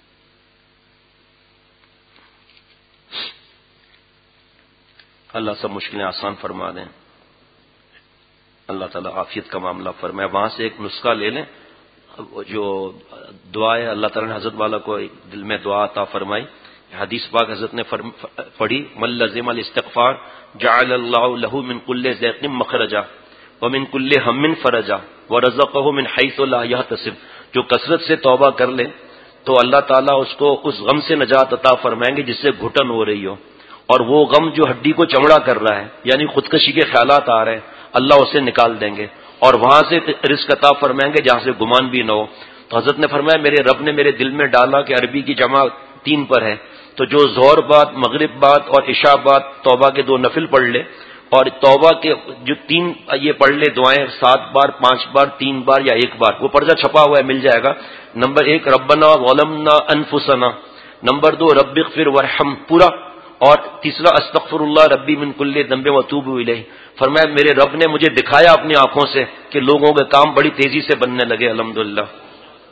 اللہ سب مشکلیں آسان فرما دیں. اللہ تعالیٰ عافیت کا معاملہ فرمائے. وہاں سے ایک نسخہ لے لیں جو دعا ہے، اللہ تعالیٰ نے حضرت والا کو دل میں دعا عطا فرمائی. حدیث پاک حضرت نے پڑھی من لزم الاستغفار جعل اللہ لہ من کل ضیق مخرجا ومن کل ہم فرجا ورزقہ من حیث لا یحتسب. جو کثرت سے توبہ کر لے تو اللہ تعالیٰ اس کو اس غم سے نجات عطا فرمائیں گے جس سے گھٹن ہو رہی ہو، اور وہ غم جو ہڈی کو چمڑا کر رہا ہے یعنی خودکشی کے خیالات آ رہے ہیں اللہ اسے نکال دیں گے، اور وہاں سے رزق عطا فرمائیں گے جہاں سے گمان بھی نہ ہو. تو حضرت نے فرمایا میرے رب نے میرے دل میں ڈالا کہ عربی کی جمع 3 پر ہے، تو جو ظہر بعد مغرب بعد اور عشاء بعد توبہ کے 2 نفل پڑھ لے، اور توبہ کے جو 3 یہ پڑھ لے دعائیں 7 بار 5 بار 3 بار یا 1 بار، وہ پرچہ چھپا ہوا ہے مل جائے گا. نمبر 1 ربنا ظلمنا انفسنا، نمبر 2 رب اغفر وارحم پورا، اور تیسرا استغفر اللہ ربی من کل ذنب واتوب الیہ. فرمایا میرے رب نے مجھے دکھایا اپنی آنکھوں سے کہ لوگوں کے کام بڑی تیزی سے بننے لگے الحمدللہ.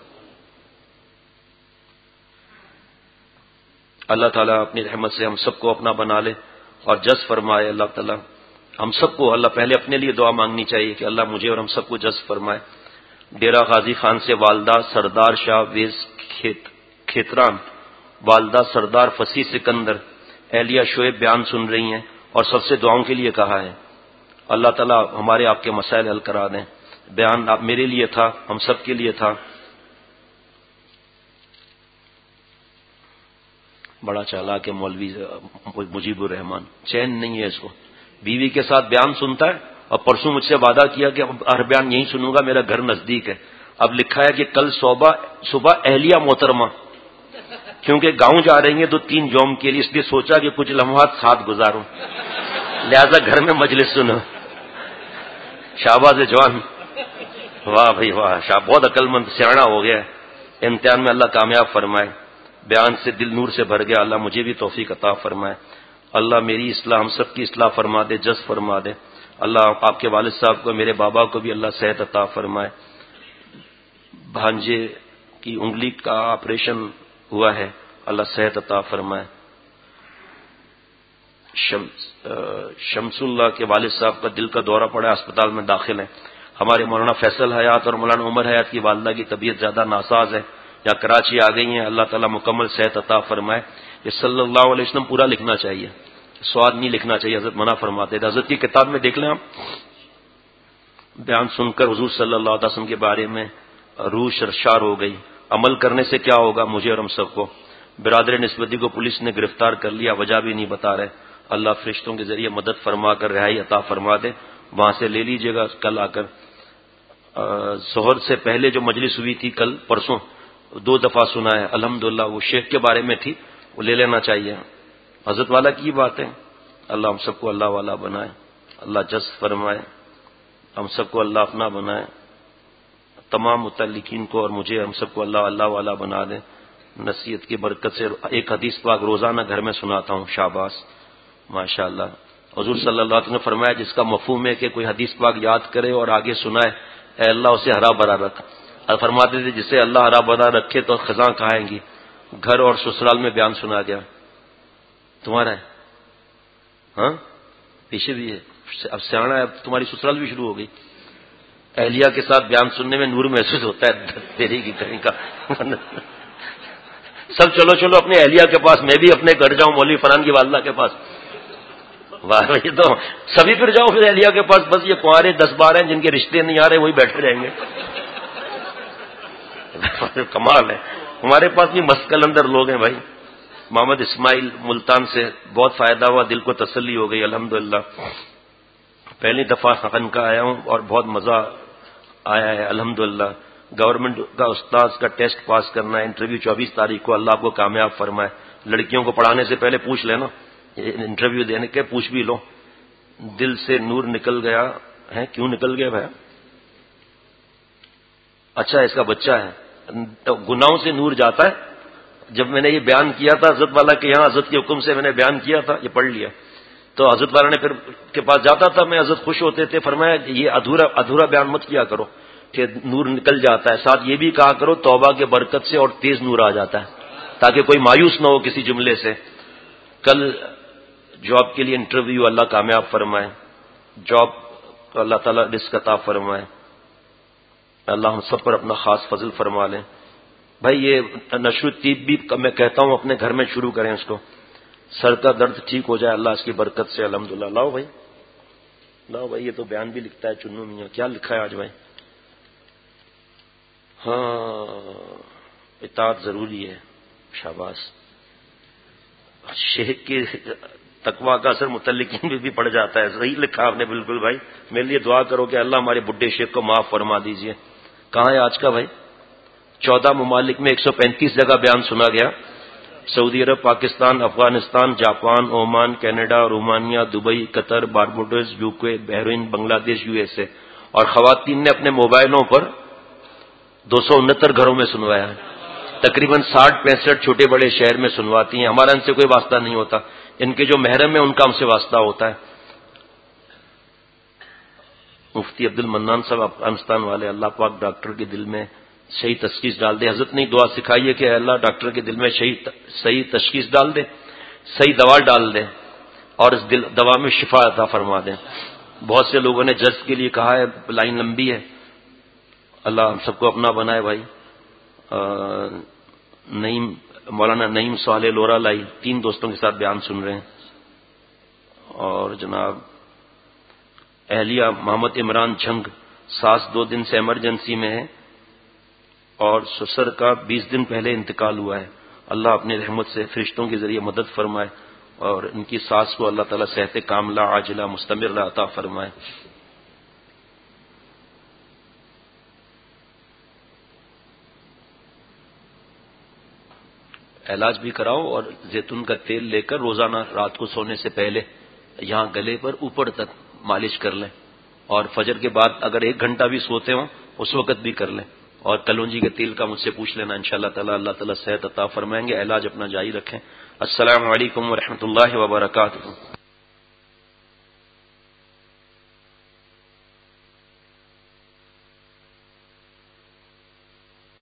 اللہ تعالیٰ اپنی رحمت سے ہم سب کو اپنا بنا لے اور جذب فرمائے. اللہ تعالیٰ ہم سب کو، اللہ پہلے اپنے لیے دعا مانگنی چاہیے کہ اللہ مجھے اور ہم سب کو جذب فرمائے. ڈیرہ غازی خان سے والدہ سردار شاہ ویز کھیتران، والدہ سردار فصیح سکندر، اہلیہ شعیب بیان سن رہی ہیں اور سب سے دعاؤں کے لیے کہا ہے. اللہ تعالیٰ ہمارے آپ کے مسائل حل کرا دیں. بیان آپ میرے لیے تھا، ہم سب کے لیے تھا. بڑا چالاک ہے مولوی مجیب الرحمان، چین نہیں ہے اس کو. بیوی کے ساتھ بیان سنتا ہے اور پرسوں مجھ سے وعدہ کیا کہ ہر بیان یہیں سنوں گا، میرا گھر نزدیک ہے. اب لکھا ہے کہ کل صبح اہلیہ محترمہ، کیونکہ گاؤں جا رہی ہیں 2-3 جوم کے لیے، اس لیے سوچا کہ کچھ لمحات ساتھ گزاروں، لہذا گھر میں مجلس سنو. شہباز جوان، واہ بھائی واہ، بہت عقل مند سیاڑا ہو گیا. امتحان میں اللہ کامیاب فرمائے. بیان سے دل نور سے بھر گیا. اللہ مجھے بھی توفیق عطا فرمائے. اللہ میری اصلاح، ہم سب کی اصلاح فرما دے، جذب فرما دے. اللہ آپ کے والد صاحب کو، میرے بابا کو بھی اللہ صحت عطا فرمائے. بھانجے کی انگلی کا آپریشن ہوا ہے، اللہ صحت عطا فرمائے. شمس اللہ کے والد صاحب کا دل کا دورہ پڑا، اسپتال میں داخل ہیں. ہمارے مولانا فیصل حیات اور مولانا عمر حیات کی والدہ کی طبیعت زیادہ ناساز ہے، یا کراچی آ گئی ہیں. اللہ تعالیٰ مکمل صحت عطا فرمائے. یہ صلی اللہ علیہ وسلم پورا لکھنا چاہیے، سواد نہیں لکھنا چاہیے، حضرت منع فرماتے تھے. حضرت کی کتاب میں دیکھ لیں آپ، بیان سن کر حضور صلی اللہ علیہ وسلم کے بارے میں روح سرشار ہو گئی. عمل کرنے سے کیا ہوگا مجھے اور ہم سب کو. برادر نسبتی کو پولیس نے گرفتار کر لیا، وجہ بھی نہیں بتا رہے. اللہ فرشتوں کے ذریعے مدد فرما کر رہائی عطا فرما دے. وہاں سے لے لیجئے گا کل آ کر. ظہر سے پہلے جو مجلس ہوئی تھی کل پرسوں 2 دفعہ سنا ہے الحمدللہ. وہ شیخ کے بارے میں تھی، وہ لے لینا چاہیے. حضرت والا کی بات ہے. اللہ ہم سب کو اللہ والا بنائے، اللہ جذب فرمائے، ہم سب کو اللہ اپنا بنائے. تمام متعلقین کو اور مجھے ہم سب کو اللہ والا بنا دے. نصیحت کی برکت سے ایک حدیث پاک روزانہ گھر میں سناتا ہوں. شاباش، ماشاء اللہ. حضور صلی اللہ علیہ وسلم نے فرمایا جس کا مفہوم ہے کہ کوئی حدیث پاک یاد کرے اور آگے سنائے، اے اللہ اسے ہرا بھرا رکھ. اور فرماتے تھے جسے اللہ ہرا بھرا رکھے تو خزاں کھائیں گی. گھر اور سسرال میں بیان سنا گیا. تمہارا ہے؟ ہاں پیچھے بھی ہے. اب سیاڑا ہے، تمہاری سسرال بھی شروع ہو گئی. اہلیہ کے ساتھ بیان سننے میں نور محسوس ہوتا ہے. تیری کی کہیں کا سب چلو اپنے اہلیہ کے پاس، میں بھی اپنے گھر جاؤں مولوی فرحان کی والدہ کے پاس. واہ یہ تو سبھی پھر جاؤ پھر اہلیہ کے پاس. بس یہ کنوارے 10-12 ہیں جن کے رشتے نہیں آ رہے وہی بیٹھے رہیں گے. کمال ہے. ہمارے پاس بھی مسکل اندر لوگ ہیں بھائی. محمد اسماعیل ملتان سے بہت فائدہ ہوا، دل کو تسلی ہو گئی الحمدللہ. پہلی دفعہ خانقاہ آیا ہوں اور بہت مزہ آیا ہے الحمدللہ. گورنمنٹ کا استاذ کا ٹیسٹ پاس کرنا ہے، انٹرویو 24 تاریخ کو. اللہ آپ کو کامیاب فرمائے. لڑکیوں کو پڑھانے سے پہلے پوچھ لینا، انٹرویو دینے کے پوچھ بھی لو. دل سے نور نکل گیا ہے. کیوں نکل گیا بھائی؟ اچھا اس کا بچہ ہے. گناہوں سے نور جاتا ہے. جب میں نے یہ بیان کیا تھا حضرت والا کے یہاں، حضرت کے حکم سے میں نے بیان کیا تھا، یہ پڑھ لیا تو حضرت والا نے پھر کے پاس جاتا تھا میں، حضرت خوش ہوتے تھے. فرمایا یہ ادھورا بیان مت کیا کرو کہ نور نکل جاتا ہے. ساتھ یہ بھی کہا کرو توبہ کے برکت سے اور تیز نور آ جاتا ہے، تاکہ کوئی مایوس نہ ہو کسی جملے سے. کل جاب کے لیے انٹرویو، اللہ کامیاب فرمائے. جاب کو اللہ تعالیٰ رزق عطا فرمائے. اللہ ہم سب پر اپنا خاص فضل فرما لیں. بھائی یہ نشر الطب بھی میں کہتا ہوں اپنے گھر میں شروع کریں اس کو. سر کا درد ٹھیک ہو جائے اللہ اس کی برکت سے الحمدللہ. لاؤ بھائی یہ تو بیان بھی لکھتا ہے چنو میاں. کیا لکھا ہے آج بھائی؟ ہاں اطاعت ضروری ہے. شاباش. شیخ کی تقوی کا اثر متعلقین بھی پڑ جاتا ہے. صحیح لکھا آپ نے بالکل بھائی. میرے لیے دعا کرو کہ اللہ ہمارے بڈھے شیخ کو معاف فرما دیجئے. کہاں ہے آج کا بھائی؟ 14 ممالک میں 135 جگہ بیان سنا گیا. Saudi Arab, Pakistan, Afghanistan, Japan, Oman, Canada, Romania, Dubai, Qatar, Barbados, UK, Bahrain, Bangladesh, USA. اور خواتین نے اپنے موبائلوں پر 269 گھروں میں سنوایا ہے. تقریباً 60-65 چھوٹے بڑے شہر میں سنواتی ہیں. ہمارا ان سے کوئی واسطہ نہیں ہوتا. ان کے جو محرم ہیں ان کا ہم سے واسطہ ہوتا ہے. مفتی عبد المنان صاحب افغانستان والے، اللہ پاک ڈاکٹر کے دل میں صحیح تشخیص ڈال دے. حضرت نے دعا سکھائی ہے کہ اے اللہ ڈاکٹر کے دل میں صحیح تشخیص ڈال دے, صحیح دوا ڈال دے اور اس دوا میں شفا عطا فرما دیں. بہت سے لوگوں نے جج کے لیے کہا ہے, لائن لمبی ہے, اللہ ہم سب کو اپنا بنائے. بھائی مولانا نعیم صالح لورا لائی 3 دوستوں کے ساتھ بیان سن رہے ہیں, اور جناب اہلیہ محمد عمران جھنگ ساس 2 دن سے ایمرجنسی میں ہے, اور سسر کا 20 دن پہلے انتقال ہوا ہے. اللہ اپنی رحمت سے فرشتوں کے ذریعے مدد فرمائے اور ان کی ساس کو اللہ تعالیٰ صحت کاملہ عاجلہ مستمرہ عطا فرمائے. علاج بھی کراؤ اور زیتون کا تیل لے کر روزانہ رات کو سونے سے پہلے یہاں گلے پر اوپر تک مالش کر لیں, اور فجر کے بعد اگر 1 گھنٹہ بھی سوتے ہوں اس وقت بھی کر لیں, اور کلونجی کے تیل کا مجھ سے پوچھ لینا انشاءاللہ تعالی اللہ تعالی صحت عطا فرمائیں گے. علاج اپنا جاری رکھیں. السلام علیکم ورحمۃ اللہ وبرکاتہ.